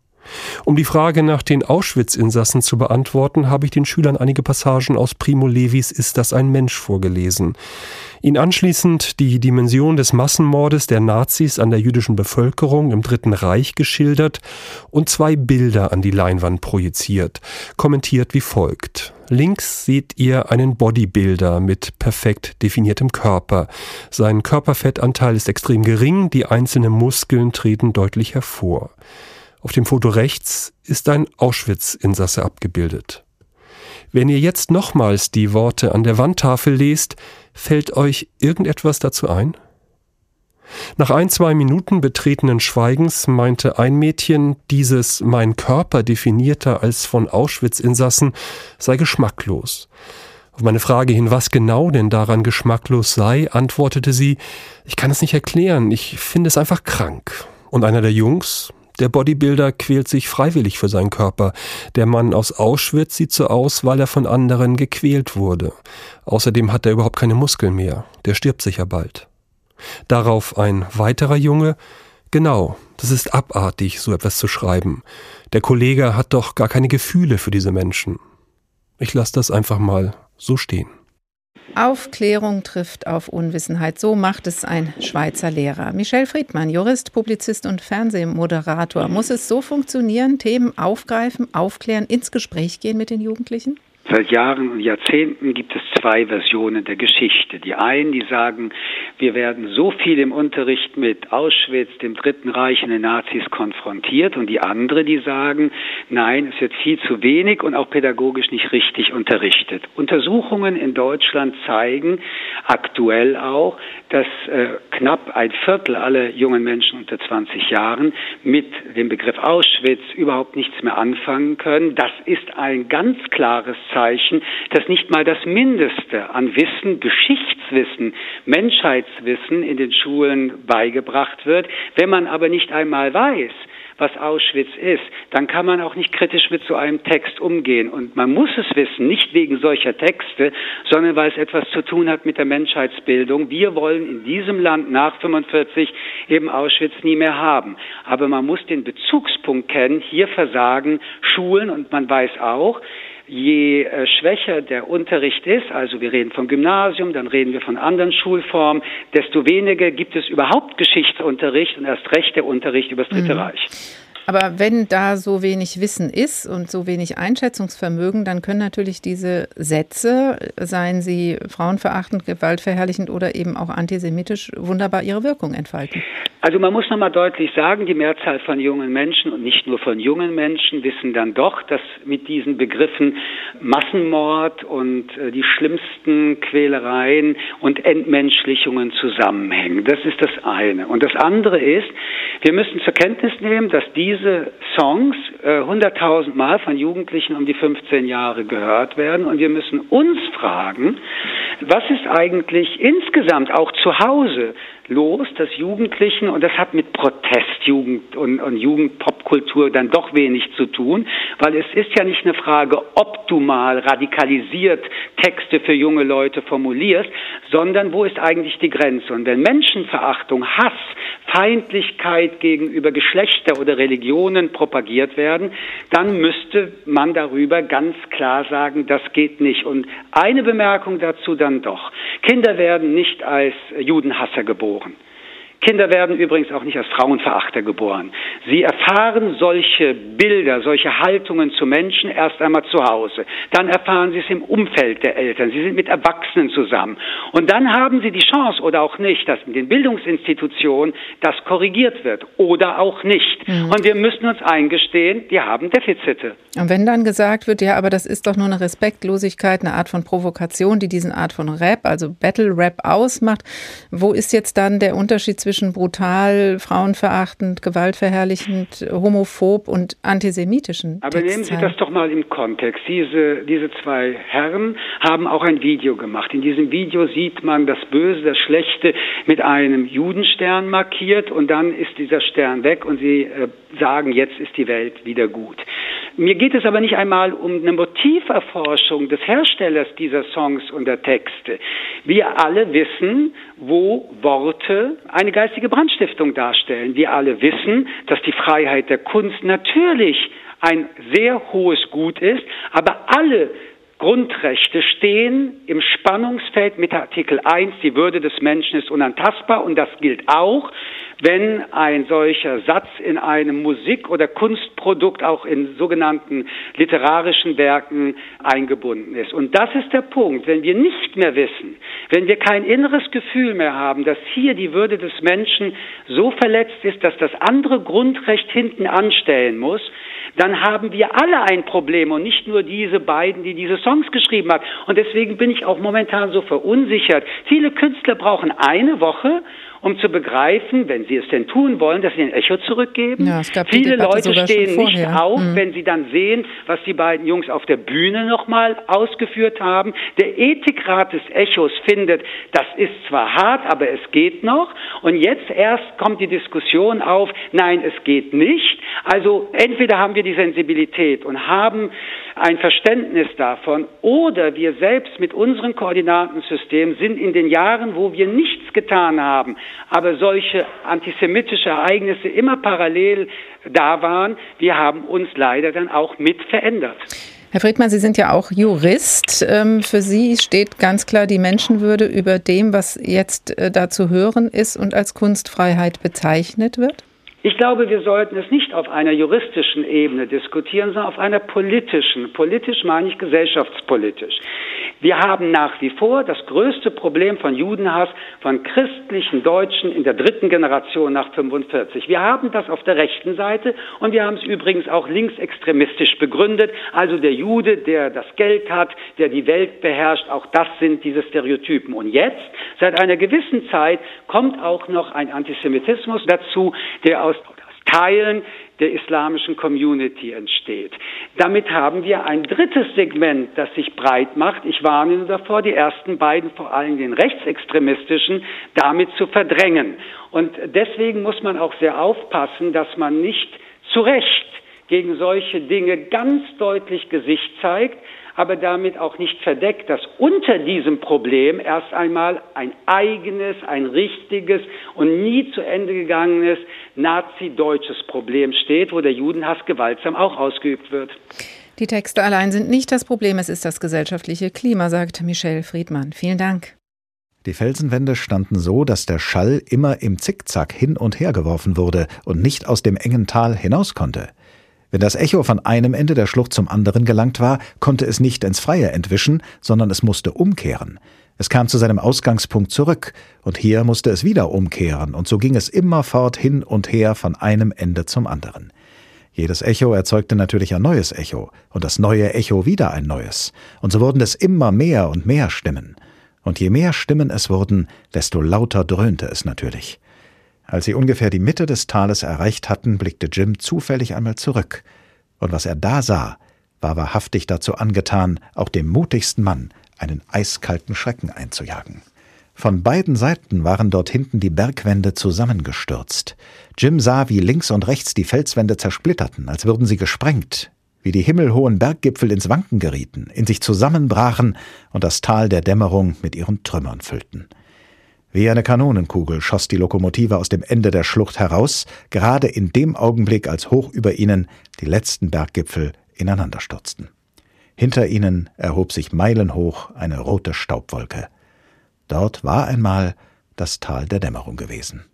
Um die Frage nach den Auschwitz-Insassen zu beantworten, habe ich den Schülern einige Passagen aus Primo Levis »Ist das ein Mensch« vorgelesen. Ihnen anschließend die Dimension des Massenmordes der Nazis an der jüdischen Bevölkerung im Dritten Reich geschildert und 2 Bilder an die Leinwand projiziert, kommentiert wie folgt. Links seht ihr einen Bodybuilder mit perfekt definiertem Körper. Sein Körperfettanteil ist extrem gering, die einzelnen Muskeln treten deutlich hervor. Auf dem Foto rechts ist ein Auschwitz-Insasse abgebildet. Wenn ihr jetzt nochmals die Worte an der Wandtafel lest, fällt euch irgendetwas dazu ein? Nach 1-2 Minuten betretenen Schweigens meinte ein Mädchen, dieses mein Körper definierter als von Auschwitz-Insassen sei geschmacklos. Auf meine Frage hin, was genau denn daran geschmacklos sei, antwortete sie, ich kann es nicht erklären, ich finde es einfach krank. Und einer der Jungs, Der Bodybuilder quält sich freiwillig für seinen Körper. Der Mann aus Auschwitz sieht so aus, weil er von anderen gequält wurde. Außerdem hat er überhaupt keine Muskeln mehr. Der stirbt sicher bald. Darauf ein weiterer Junge: Genau, das ist abartig, so etwas zu schreiben. Der Kollege hat doch gar keine Gefühle für diese Menschen. Ich lasse das einfach mal so stehen. Aufklärung trifft auf Unwissenheit. So macht es ein Schweizer Lehrer. Michel Friedmann, Jurist, Publizist und Fernsehmoderator. Muss es so funktionieren, Themen aufgreifen, aufklären, ins Gespräch gehen mit den Jugendlichen? Seit Jahren und Jahrzehnten gibt es zwei Versionen der Geschichte. Die einen, die sagen, wir werden so viel im Unterricht mit Auschwitz, dem Dritten Reich und den Nazis konfrontiert. Und die andere, die sagen, nein, es wird viel zu wenig und auch pädagogisch nicht richtig unterrichtet. Untersuchungen in Deutschland zeigen aktuell auch, dass knapp ein Viertel aller jungen Menschen unter 20 Jahren mit dem Begriff Auschwitz überhaupt nichts mehr anfangen können. Das ist ein ganz klares Zeichen, dass nicht mal das Mindeste an Wissen, Geschichtswissen, Menschheitswissen in den Schulen beigebracht wird. Wenn man aber nicht einmal weiß, was Auschwitz ist, dann kann man auch nicht kritisch mit so einem Text umgehen. Und man muss es wissen, nicht wegen solcher Texte, sondern weil es etwas zu tun hat mit der Menschheitsbildung. Wir wollen in diesem Land nach 45 eben Auschwitz nie mehr haben. Aber man muss den Bezugspunkt kennen. Hier versagen Schulen und man weiß auch, je schwächer der Unterricht ist, also wir reden vom Gymnasium, dann reden wir von anderen Schulformen, desto weniger gibt es überhaupt Geschichtsunterricht und erst recht der Unterricht über das Dritte Reich. Aber wenn da so wenig Wissen ist und so wenig Einschätzungsvermögen, dann können natürlich diese Sätze, seien sie frauenverachtend, gewaltverherrlichend oder eben auch antisemitisch, wunderbar ihre Wirkung entfalten. Also man muss nochmal deutlich sagen, die Mehrzahl von jungen Menschen und nicht nur von jungen Menschen wissen dann doch, dass mit diesen Begriffen Massenmord und die schlimmsten Quälereien und Entmenschlichungen zusammenhängen. Das ist das eine. Und das andere ist, wir müssen zur Kenntnis nehmen, dass diese Songs 100.000 Mal von Jugendlichen um die 15 Jahre gehört werden und wir müssen uns fragen, was ist eigentlich insgesamt auch zu Hause los, dass Jugendlichen, und das hat mit Protestjugend und Jugendpopkultur dann doch wenig zu tun, weil es ist ja nicht eine Frage, ob du mal radikalisiert Texte für junge Leute formulierst, sondern wo ist eigentlich die Grenze? Und wenn Menschenverachtung, Hass, Feindlichkeit gegenüber Geschlechter oder Religionen propagiert werden, dann müsste man darüber ganz klar sagen, das geht nicht. Und eine Bemerkung dazu dann doch. Kinder werden nicht als Judenhasser geboren. Kinder werden übrigens auch nicht als Frauenverachter geboren. Sie erfahren solche Bilder, solche Haltungen zu Menschen erst einmal zu Hause. Dann erfahren sie es im Umfeld der Eltern. Sie sind mit Erwachsenen zusammen. Und dann haben sie die Chance oder auch nicht, dass in den Bildungsinstitutionen das korrigiert wird oder auch nicht. Und wir müssen uns eingestehen, wir haben Defizite. Und wenn dann gesagt wird, ja, aber das ist doch nur eine Respektlosigkeit, eine Art von Provokation, die diesen Art von Rap, also Battle Rap ausmacht, wo ist jetzt dann der Unterschied zwischen brutal, frauenverachtend, gewaltverherrlichend, homophob und antisemitischen Texten? Aber nehmen Sie das doch mal im Kontext. Diese zwei Herren haben auch ein Video gemacht. In diesem Video sieht man das Böse, das Schlechte mit einem Judenstern markiert und dann ist dieser Stern weg und sie sagen, jetzt ist die Welt wieder gut. Mir geht es aber nicht einmal um eine Motiverforschung des Herstellers dieser Songs und der Texte. Wir alle wissen, wo Worte eine geistige Brandstiftung darstellen. Wir alle wissen, dass die Freiheit der Kunst natürlich ein sehr hohes Gut ist, aber alle Grundrechte stehen im Spannungsfeld mit Artikel 1, die Würde des Menschen ist unantastbar und das gilt auch, wenn ein solcher Satz in einem Musik- oder Kunstprodukt, auch in sogenannten literarischen Werken eingebunden ist. Und das ist der Punkt, wenn wir nicht mehr wissen, wenn wir kein inneres Gefühl mehr haben, dass hier die Würde des Menschen so verletzt ist, dass das andere Grundrecht hinten anstellen muss, dann haben wir alle ein Problem und nicht nur diese beiden, die diese Songs geschrieben haben. Und deswegen bin ich auch momentan so verunsichert. Viele Künstler brauchen eine Woche, um zu begreifen, wenn sie es denn tun wollen, dass sie ein Echo zurückgeben. Ja, es gab Viele Leute stehen nicht auf, wenn sie dann sehen, was die beiden Jungs auf der Bühne nochmal ausgeführt haben. Der Ethikrat des Echos findet, das ist zwar hart, aber es geht noch. Und jetzt erst kommt die Diskussion auf, nein, es geht nicht. Also entweder haben wir die Sensibilität und haben ein Verständnis davon, oder wir selbst mit unserem Koordinatensystem sind in den Jahren, wo wir nichts getan haben, aber solche antisemitische Ereignisse immer parallel da waren, wir haben uns leider dann auch mit verändert. Herr Friedmann, Sie sind ja auch Jurist. Für Sie steht ganz klar die Menschenwürde über dem, was jetzt da zu hören ist und als Kunstfreiheit bezeichnet wird? Ich glaube, wir sollten es nicht auf einer juristischen Ebene diskutieren, sondern auf einer politischen. Politisch meine ich gesellschaftspolitisch. Wir haben nach wie vor das größte Problem von Judenhass von christlichen Deutschen in der 3. Generation nach 45. Wir haben das auf der rechten Seite und wir haben es übrigens auch linksextremistisch begründet. Also der Jude, der das Geld hat, der die Welt beherrscht, auch das sind diese Stereotypen. Und jetzt, seit einer gewissen Zeit, kommt auch noch ein Antisemitismus dazu, der aus Teilen der islamischen Community entsteht. Damit haben wir ein drittes Segment, das sich breit macht. Ich warne nur davor, die ersten beiden, vor allem den rechtsextremistischen, damit zu verdrängen. Und deswegen muss man auch sehr aufpassen, dass man nicht zu Recht gegen solche Dinge ganz deutlich Gesicht zeigt, aber damit auch nicht verdeckt, dass unter diesem Problem erst einmal ein eigenes, ein richtiges und nie zu Ende gegangenes nazi-deutsches Problem steht, wo der Judenhass gewaltsam auch ausgeübt wird. Die Texte allein sind nicht das Problem, es ist das gesellschaftliche Klima, sagt Michel Friedmann. Vielen Dank. Die Felsenwände standen so, dass der Schall immer im Zickzack hin und her geworfen wurde und nicht aus dem engen Tal hinaus konnte. Wenn das Echo von einem Ende der Schlucht zum anderen gelangt war, konnte es nicht ins Freie entwischen, sondern es musste umkehren. Es kam zu seinem Ausgangspunkt zurück, und hier musste es wieder umkehren, und so ging es immerfort hin und her von einem Ende zum anderen. Jedes Echo erzeugte natürlich ein neues Echo, und das neue Echo wieder ein neues, und so wurden es immer mehr und mehr Stimmen. Und je mehr Stimmen es wurden, desto lauter dröhnte es natürlich. Als sie ungefähr die Mitte des Tales erreicht hatten, blickte Jim zufällig einmal zurück. Und was er da sah, war wahrhaftig dazu angetan, auch dem mutigsten Mann einen eiskalten Schrecken einzujagen. Von beiden Seiten waren dort hinten die Bergwände zusammengestürzt. Jim sah, wie links und rechts die Felswände zersplitterten, als würden sie gesprengt, wie die himmelhohen Berggipfel ins Wanken gerieten, in sich zusammenbrachen und das Tal der Dämmerung mit ihren Trümmern füllten. Wie eine Kanonenkugel schoss die Lokomotive aus dem Ende der Schlucht heraus, gerade in dem Augenblick, als hoch über ihnen die letzten Berggipfel ineinanderstürzten. Hinter ihnen erhob sich meilenhoch eine rote Staubwolke. Dort war einmal das Tal der Dämmerung gewesen.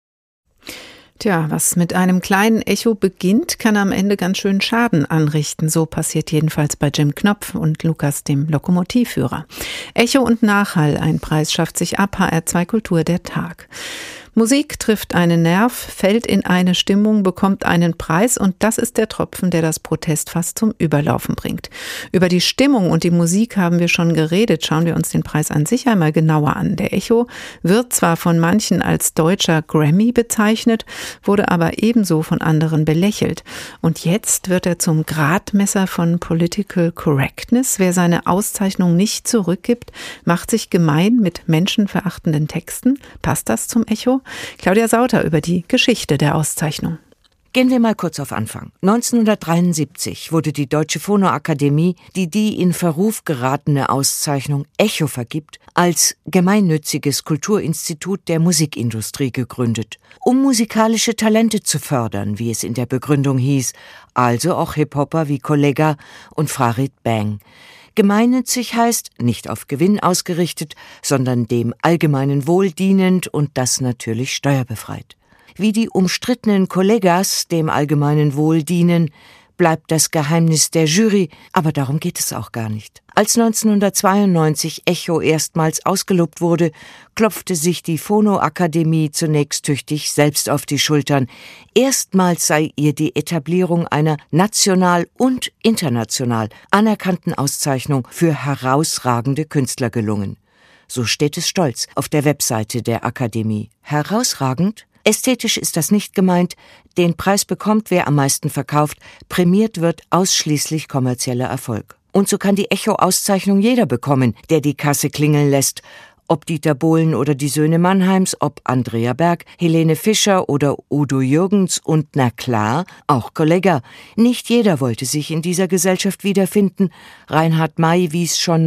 Tja, was mit einem kleinen Echo beginnt, kann am Ende ganz schön Schaden anrichten. So passiert jedenfalls bei Jim Knopf und Lukas, dem Lokomotivführer. Echo und Nachhall, ein Preis schafft sich ab. HR2 Kultur, der Tag. Musik trifft einen Nerv, fällt in eine Stimmung, bekommt einen Preis, und das ist der Tropfen, der das Protestfass zum Überlaufen bringt. Über die Stimmung und die Musik haben wir schon geredet. Schauen wir uns den Preis an sich einmal genauer an. Der Echo wird zwar von manchen als deutscher Grammy bezeichnet, wurde aber ebenso von anderen belächelt. Und jetzt wird er zum Gradmesser von Political Correctness. Wer seine Auszeichnung nicht zurückgibt, macht sich gemein mit menschenverachtenden Texten. Passt das zum Echo? Claudia Sauter über die Geschichte der Auszeichnung. Gehen wir mal kurz auf Anfang. 1973 wurde die Deutsche Phonoakademie, die in Verruf geratene Auszeichnung Echo vergibt, als gemeinnütziges Kulturinstitut der Musikindustrie gegründet, um musikalische Talente zu fördern, wie es in der Begründung hieß, also auch Hip-Hopper wie Kollegah und Farid Bang. Gemeinnützig heißt, nicht auf Gewinn ausgerichtet, sondern dem allgemeinen Wohl dienend und das natürlich steuerbefreit. Wie die umstrittenen Kollegas dem allgemeinen Wohl dienen, bleibt das Geheimnis der Jury, aber darum geht es auch gar nicht. Als 1992 Echo erstmals ausgelobt wurde, klopfte sich die Phonoakademie zunächst tüchtig selbst auf die Schultern. Erstmals sei ihr die Etablierung einer national und international anerkannten Auszeichnung für herausragende Künstler gelungen. So steht es stolz auf der Webseite der Akademie. Herausragend? Ästhetisch ist das nicht gemeint. Den Preis bekommt, wer am meisten verkauft. Prämiert wird ausschließlich kommerzieller Erfolg. Und so kann die Echo-Auszeichnung jeder bekommen, der die Kasse klingeln lässt. Ob Dieter Bohlen oder die Söhne Mannheims, ob Andrea Berg, Helene Fischer oder Udo Jürgens und na klar, auch Kollegah. Nicht jeder wollte sich in dieser Gesellschaft wiederfinden. Reinhard May wies schon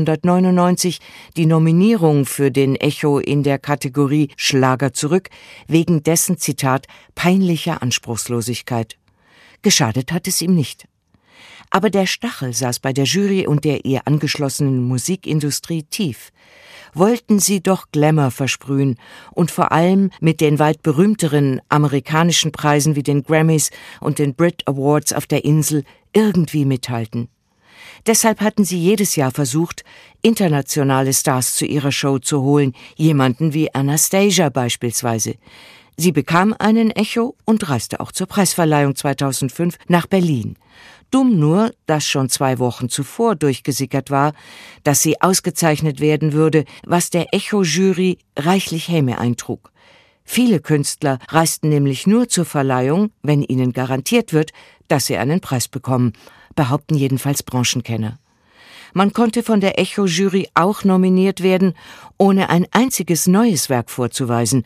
1999 die Nominierung für den Echo in der Kategorie Schlager zurück, wegen dessen, Zitat, peinlicher Anspruchslosigkeit. Geschadet hat es ihm nicht. Aber der Stachel saß bei der Jury und der ihr angeschlossenen Musikindustrie tief. Wollten sie doch Glamour versprühen und vor allem mit den weit berühmteren amerikanischen Preisen wie den Grammys und den Brit Awards auf der Insel irgendwie mithalten. Deshalb hatten sie jedes Jahr versucht, internationale Stars zu ihrer Show zu holen, jemanden wie Anastasia beispielsweise. Sie bekam einen Echo und reiste auch zur Preisverleihung 2005 nach Berlin. Dumm nur, dass schon 2 Wochen zuvor durchgesickert war, dass sie ausgezeichnet werden würde, was der Echo-Jury reichlich Häme eintrug. Viele Künstler reisten nämlich nur zur Verleihung, wenn ihnen garantiert wird, dass sie einen Preis bekommen, behaupten jedenfalls Branchenkenner. Man konnte von der Echo-Jury auch nominiert werden, ohne ein einziges neues Werk vorzuweisen.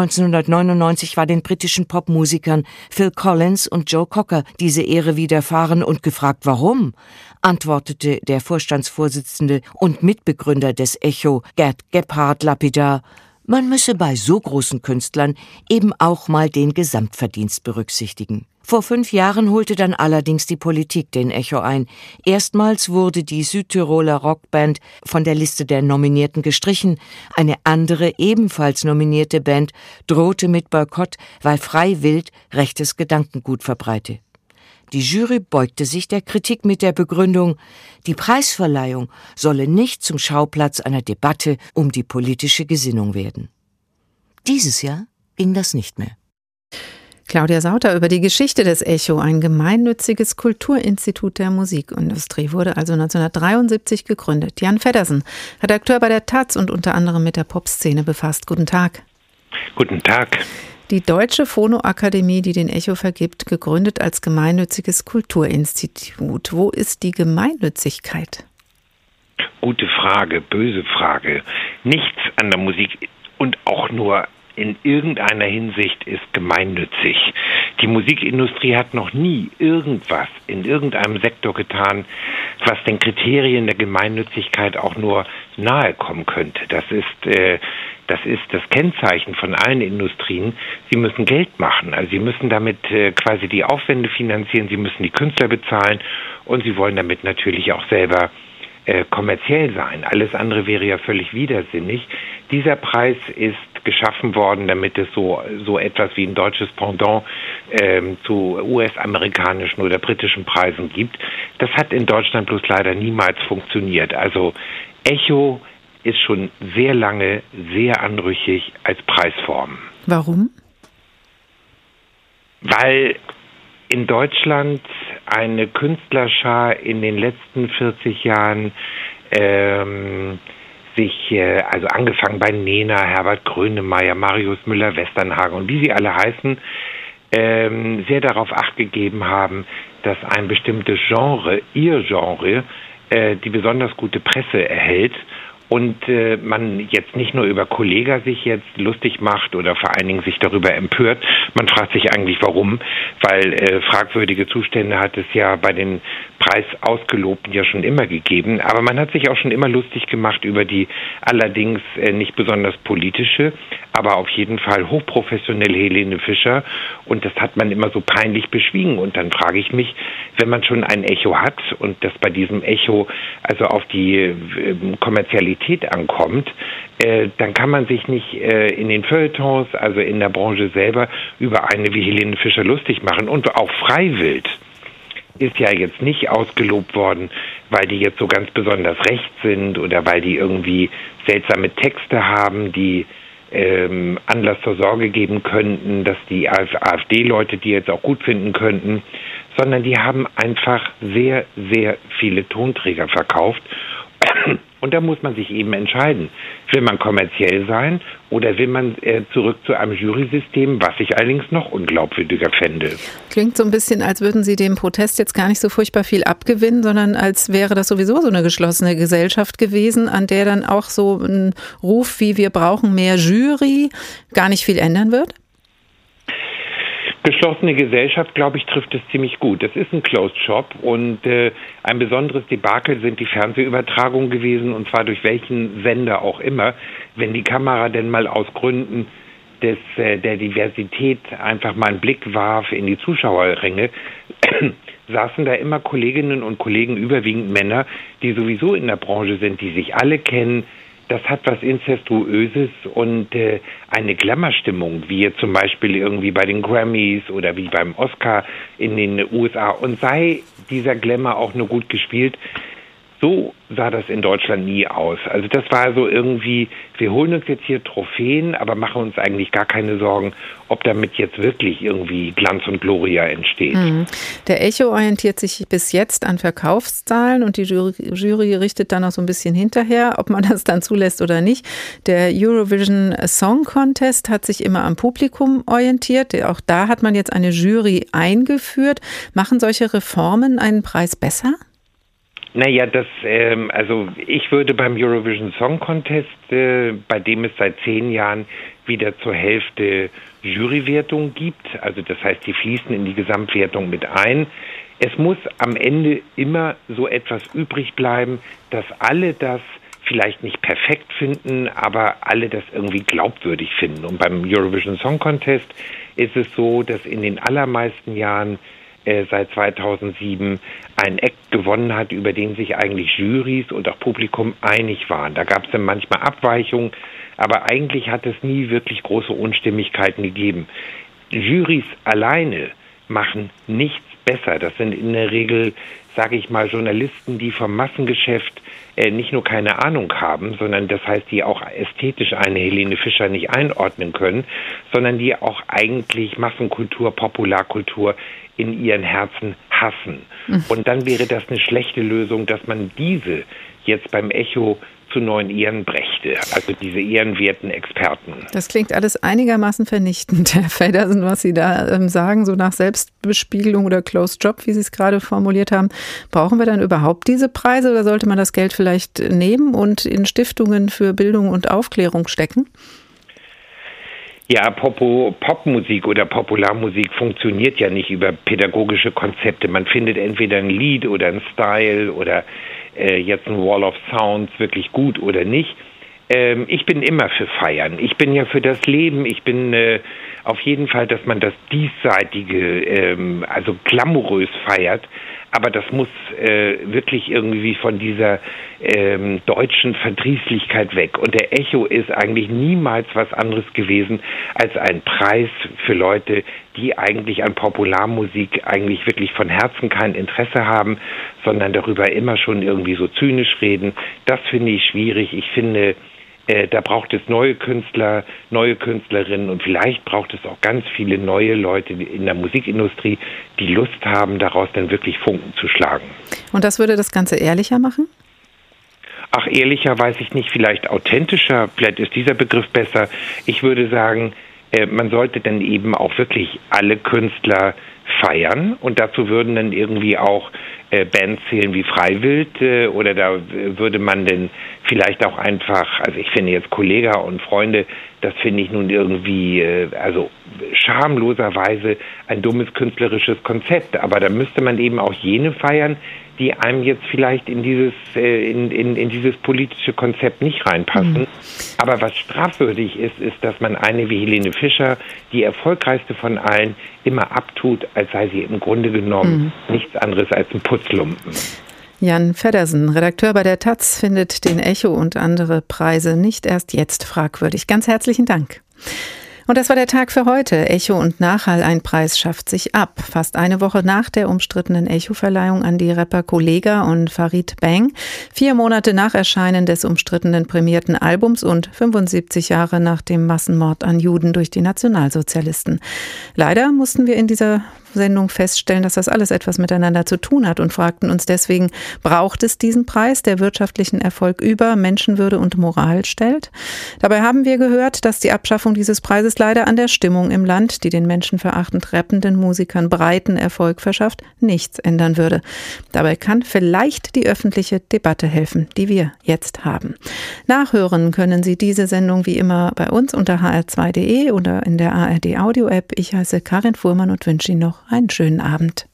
1999 war den britischen Popmusikern Phil Collins und Joe Cocker diese Ehre widerfahren und gefragt, warum, antwortete der Vorstandsvorsitzende und Mitbegründer des Echo, Gerd Gebhardt, lapidar: Man müsse bei so großen Künstlern eben auch mal den Gesamtverdienst berücksichtigen. Vor 5 Jahren holte dann allerdings die Politik den Echo ein. Erstmals wurde die Südtiroler Rockband von der Liste der Nominierten gestrichen. Eine andere, ebenfalls nominierte Band drohte mit Boykott, weil frei wild rechtes Gedankengut verbreite. Die Jury beugte sich der Kritik mit der Begründung, die Preisverleihung solle nicht zum Schauplatz einer Debatte um die politische Gesinnung werden. Dieses Jahr ging das nicht mehr. Claudia Sauter über die Geschichte des Echo, ein gemeinnütziges Kulturinstitut der Musikindustrie, wurde also 1973 gegründet. Jan Feddersen, Redakteur bei der taz und unter anderem mit der Popszene befasst. Guten Tag. Guten Tag. Die Deutsche Phonoakademie, die den Echo vergibt, gegründet als gemeinnütziges Kulturinstitut. Wo ist die Gemeinnützigkeit? Gute Frage, böse Frage. Nichts an der Musik und auch nur in irgendeiner Hinsicht ist gemeinnützig. Die Musikindustrie hat noch nie irgendwas in irgendeinem Sektor getan, was den Kriterien der Gemeinnützigkeit auch nur nahe kommen könnte. Das ist das Kennzeichen von allen Industrien. Sie müssen Geld machen. Also sie müssen damit quasi die Aufwände finanzieren, sie müssen die Künstler bezahlen und sie wollen damit natürlich auch selber kommerziell sein. Alles andere wäre ja völlig widersinnig. Dieser Preis ist geschaffen worden, damit es so etwas wie ein deutsches Pendant zu US-amerikanischen oder britischen Preisen gibt. Das hat in Deutschland bloß leider niemals funktioniert. Also Echo ist schon sehr lange sehr anrüchig als Preisform. Warum? Weil in Deutschland eine Künstlerschar in den letzten 40 Jahren also angefangen bei Nena, Herbert Grönemeyer, Marius Müller-Westernhagen und wie sie alle heißen, sehr darauf Acht gegeben haben, dass ein bestimmtes Genre, ihr Genre, die besonders gute Presse erhält und man jetzt nicht nur über Kollegah sich jetzt lustig macht oder vor allen Dingen sich darüber empört. Man fragt sich eigentlich, warum, weil fragwürdige Zustände hat es ja bei den Preisausgelobten ja schon immer gegeben, aber man hat sich auch schon immer lustig gemacht über die allerdings nicht besonders politische, aber auf jeden Fall hochprofessionelle Helene Fischer und das hat man immer so peinlich beschwiegen und dann frage ich mich, wenn man schon ein Echo hat und das bei diesem Echo also auf die Kommerzialität ankommt, dann kann man sich nicht in den Feuilletons, also in der Branche selber, über eine wie Helene Fischer lustig machen. Und auch Freiwild ist ja jetzt nicht ausgelobt worden, weil die jetzt so ganz besonders rechts sind oder weil die irgendwie seltsame Texte haben, die Anlass zur Sorge geben könnten, dass die AfD-Leute die jetzt auch gut finden könnten, sondern die haben einfach sehr, sehr viele Tonträger verkauft. Und da muss man sich eben entscheiden. Will man kommerziell sein oder will man zurück zu einem Jurysystem, was ich allerdings noch unglaubwürdiger fände? Klingt so ein bisschen, als würden Sie dem Protest jetzt gar nicht so furchtbar viel abgewinnen, sondern als wäre das sowieso so eine geschlossene Gesellschaft gewesen, an der dann auch so ein Ruf wie wir brauchen mehr Jury gar nicht viel ändern wird? Geschlossene Gesellschaft, glaube ich, trifft es ziemlich gut. Das ist ein Closed Shop und ein besonderes Debakel sind die Fernsehübertragungen gewesen, und zwar durch welchen Sender auch immer. Wenn die Kamera denn mal aus Gründen der Diversität einfach mal einen Blick warf in die Zuschauerränge, saßen da immer Kolleginnen und Kollegen, überwiegend Männer, die sowieso in der Branche sind, die sich alle kennen. Das hat was Inzestuöses und eine Glamour-Stimmung, wie jetzt zum Beispiel irgendwie bei den Grammys oder wie beim Oscar in den USA. Und sei dieser Glamour auch nur gut gespielt, so sah das in Deutschland nie aus. Also das war so irgendwie, wir holen uns jetzt hier Trophäen, aber machen uns eigentlich gar keine Sorgen, ob damit jetzt wirklich irgendwie Glanz und Gloria entsteht. Der Echo orientiert sich bis jetzt an Verkaufszahlen und die Jury richtet dann auch so ein bisschen hinterher, ob man das dann zulässt oder nicht. Der Eurovision Song Contest hat sich immer am Publikum orientiert. Auch da hat man jetzt eine Jury eingeführt. Machen solche Reformen einen Preis besser? Naja, also ich würde beim Eurovision Song Contest, bei dem es seit 10 Jahren wieder zur Hälfte Jurywertung gibt, also das heißt, die fließen in die Gesamtwertung mit ein. Es muss am Ende immer so etwas übrig bleiben, dass alle das vielleicht nicht perfekt finden, aber alle das irgendwie glaubwürdig finden. Und beim Eurovision Song Contest ist es so, dass in den allermeisten Jahren seit 2007 ein Act gewonnen hat, über den sich eigentlich Jurys und auch Publikum einig waren. Da gab es dann manchmal Abweichungen, aber eigentlich hat es nie wirklich große Unstimmigkeiten gegeben. Jurys alleine machen nichts besser. Das sind in der Regel, sage ich mal, Journalisten, die vom Massengeschäft nicht nur keine Ahnung haben, sondern das heißt, die auch ästhetisch eine Helene Fischer nicht einordnen können, sondern die auch eigentlich Massenkultur, Popularkultur in ihren Herzen hassen. Und dann wäre das eine schlechte Lösung, dass man diese jetzt beim Echo zu neuen Ehren brächte, also diese ehrenwerten Experten. Das klingt alles einigermaßen vernichtend, Herr Feddersen, was Sie da sagen, so nach Selbstbespiegelung oder Closed Job, wie Sie es gerade formuliert haben. Brauchen wir dann überhaupt diese Preise oder sollte man das Geld vielleicht nehmen und in Stiftungen für Bildung und Aufklärung stecken? Ja, Popmusik oder Popularmusik funktioniert ja nicht über pädagogische Konzepte. Man findet entweder ein Lied oder ein Style oder jetzt ein Wall of Sounds wirklich gut oder nicht. Ich bin immer für Feiern. Ich bin ja für das Leben. Ich bin auf jeden Fall, dass man das Diesseitige, also glamourös feiert. Aber das muss wirklich irgendwie von dieser deutschen Verdrießlichkeit weg. Und der Echo ist eigentlich niemals was anderes gewesen als ein Preis für Leute, die eigentlich an Popularmusik eigentlich wirklich von Herzen kein Interesse haben, sondern darüber immer schon irgendwie so zynisch reden. Das finde ich schwierig. Ich finde, da braucht es neue Künstler, neue Künstlerinnen und vielleicht braucht es auch ganz viele neue Leute in der Musikindustrie, die Lust haben, daraus dann wirklich Funken zu schlagen. Und das würde das Ganze ehrlicher machen? Ach, ehrlicher weiß ich nicht, vielleicht authentischer, vielleicht ist dieser Begriff besser. Ich würde sagen, man sollte dann eben auch wirklich alle Künstler feiern und dazu würden dann irgendwie auch Bands zählen wie Freiwild oder da würde man denn vielleicht auch einfach, also ich finde jetzt Kollega und Freunde, das finde ich nun irgendwie, also schamloserweise ein dummes künstlerisches Konzept, aber da müsste man eben auch jene feiern, die einem jetzt vielleicht in dieses in dieses politische Konzept nicht reinpassen. Aber was strafwürdig ist, ist, dass man eine wie Helene Fischer, die erfolgreichste von allen, immer abtut, als sei sie im Grunde genommen nichts anderes als ein Putzlumpen. Jan Feddersen, Redakteur bei der taz, findet den Echo und andere Preise nicht erst jetzt fragwürdig. Ganz herzlichen Dank. Und das war der Tag für heute. Echo und Nachhall, ein Preis schafft sich ab. Fast eine Woche nach der umstrittenen Echo-Verleihung an die Rapper Kollegah und Farid Bang, 4 Monate nach Erscheinen des umstrittenen prämierten Albums und 75 Jahre nach dem Massenmord an Juden durch die Nationalsozialisten. Leider mussten wir in dieser Sendung feststellen, dass das alles etwas miteinander zu tun hat und fragten uns deswegen, braucht es diesen Preis, der wirtschaftlichen Erfolg über Menschenwürde und Moral stellt? Dabei haben wir gehört, dass die Abschaffung dieses Preises leider an der Stimmung im Land, die den menschenverachtend rappenden Musikern breiten Erfolg verschafft, nichts ändern würde. Dabei kann vielleicht die öffentliche Debatte helfen, die wir jetzt haben. Nachhören können Sie diese Sendung wie immer bei uns unter hr2.de oder in der ARD Audio App. Ich heiße Karin Fuhrmann und wünsche Ihnen noch einen schönen Abend.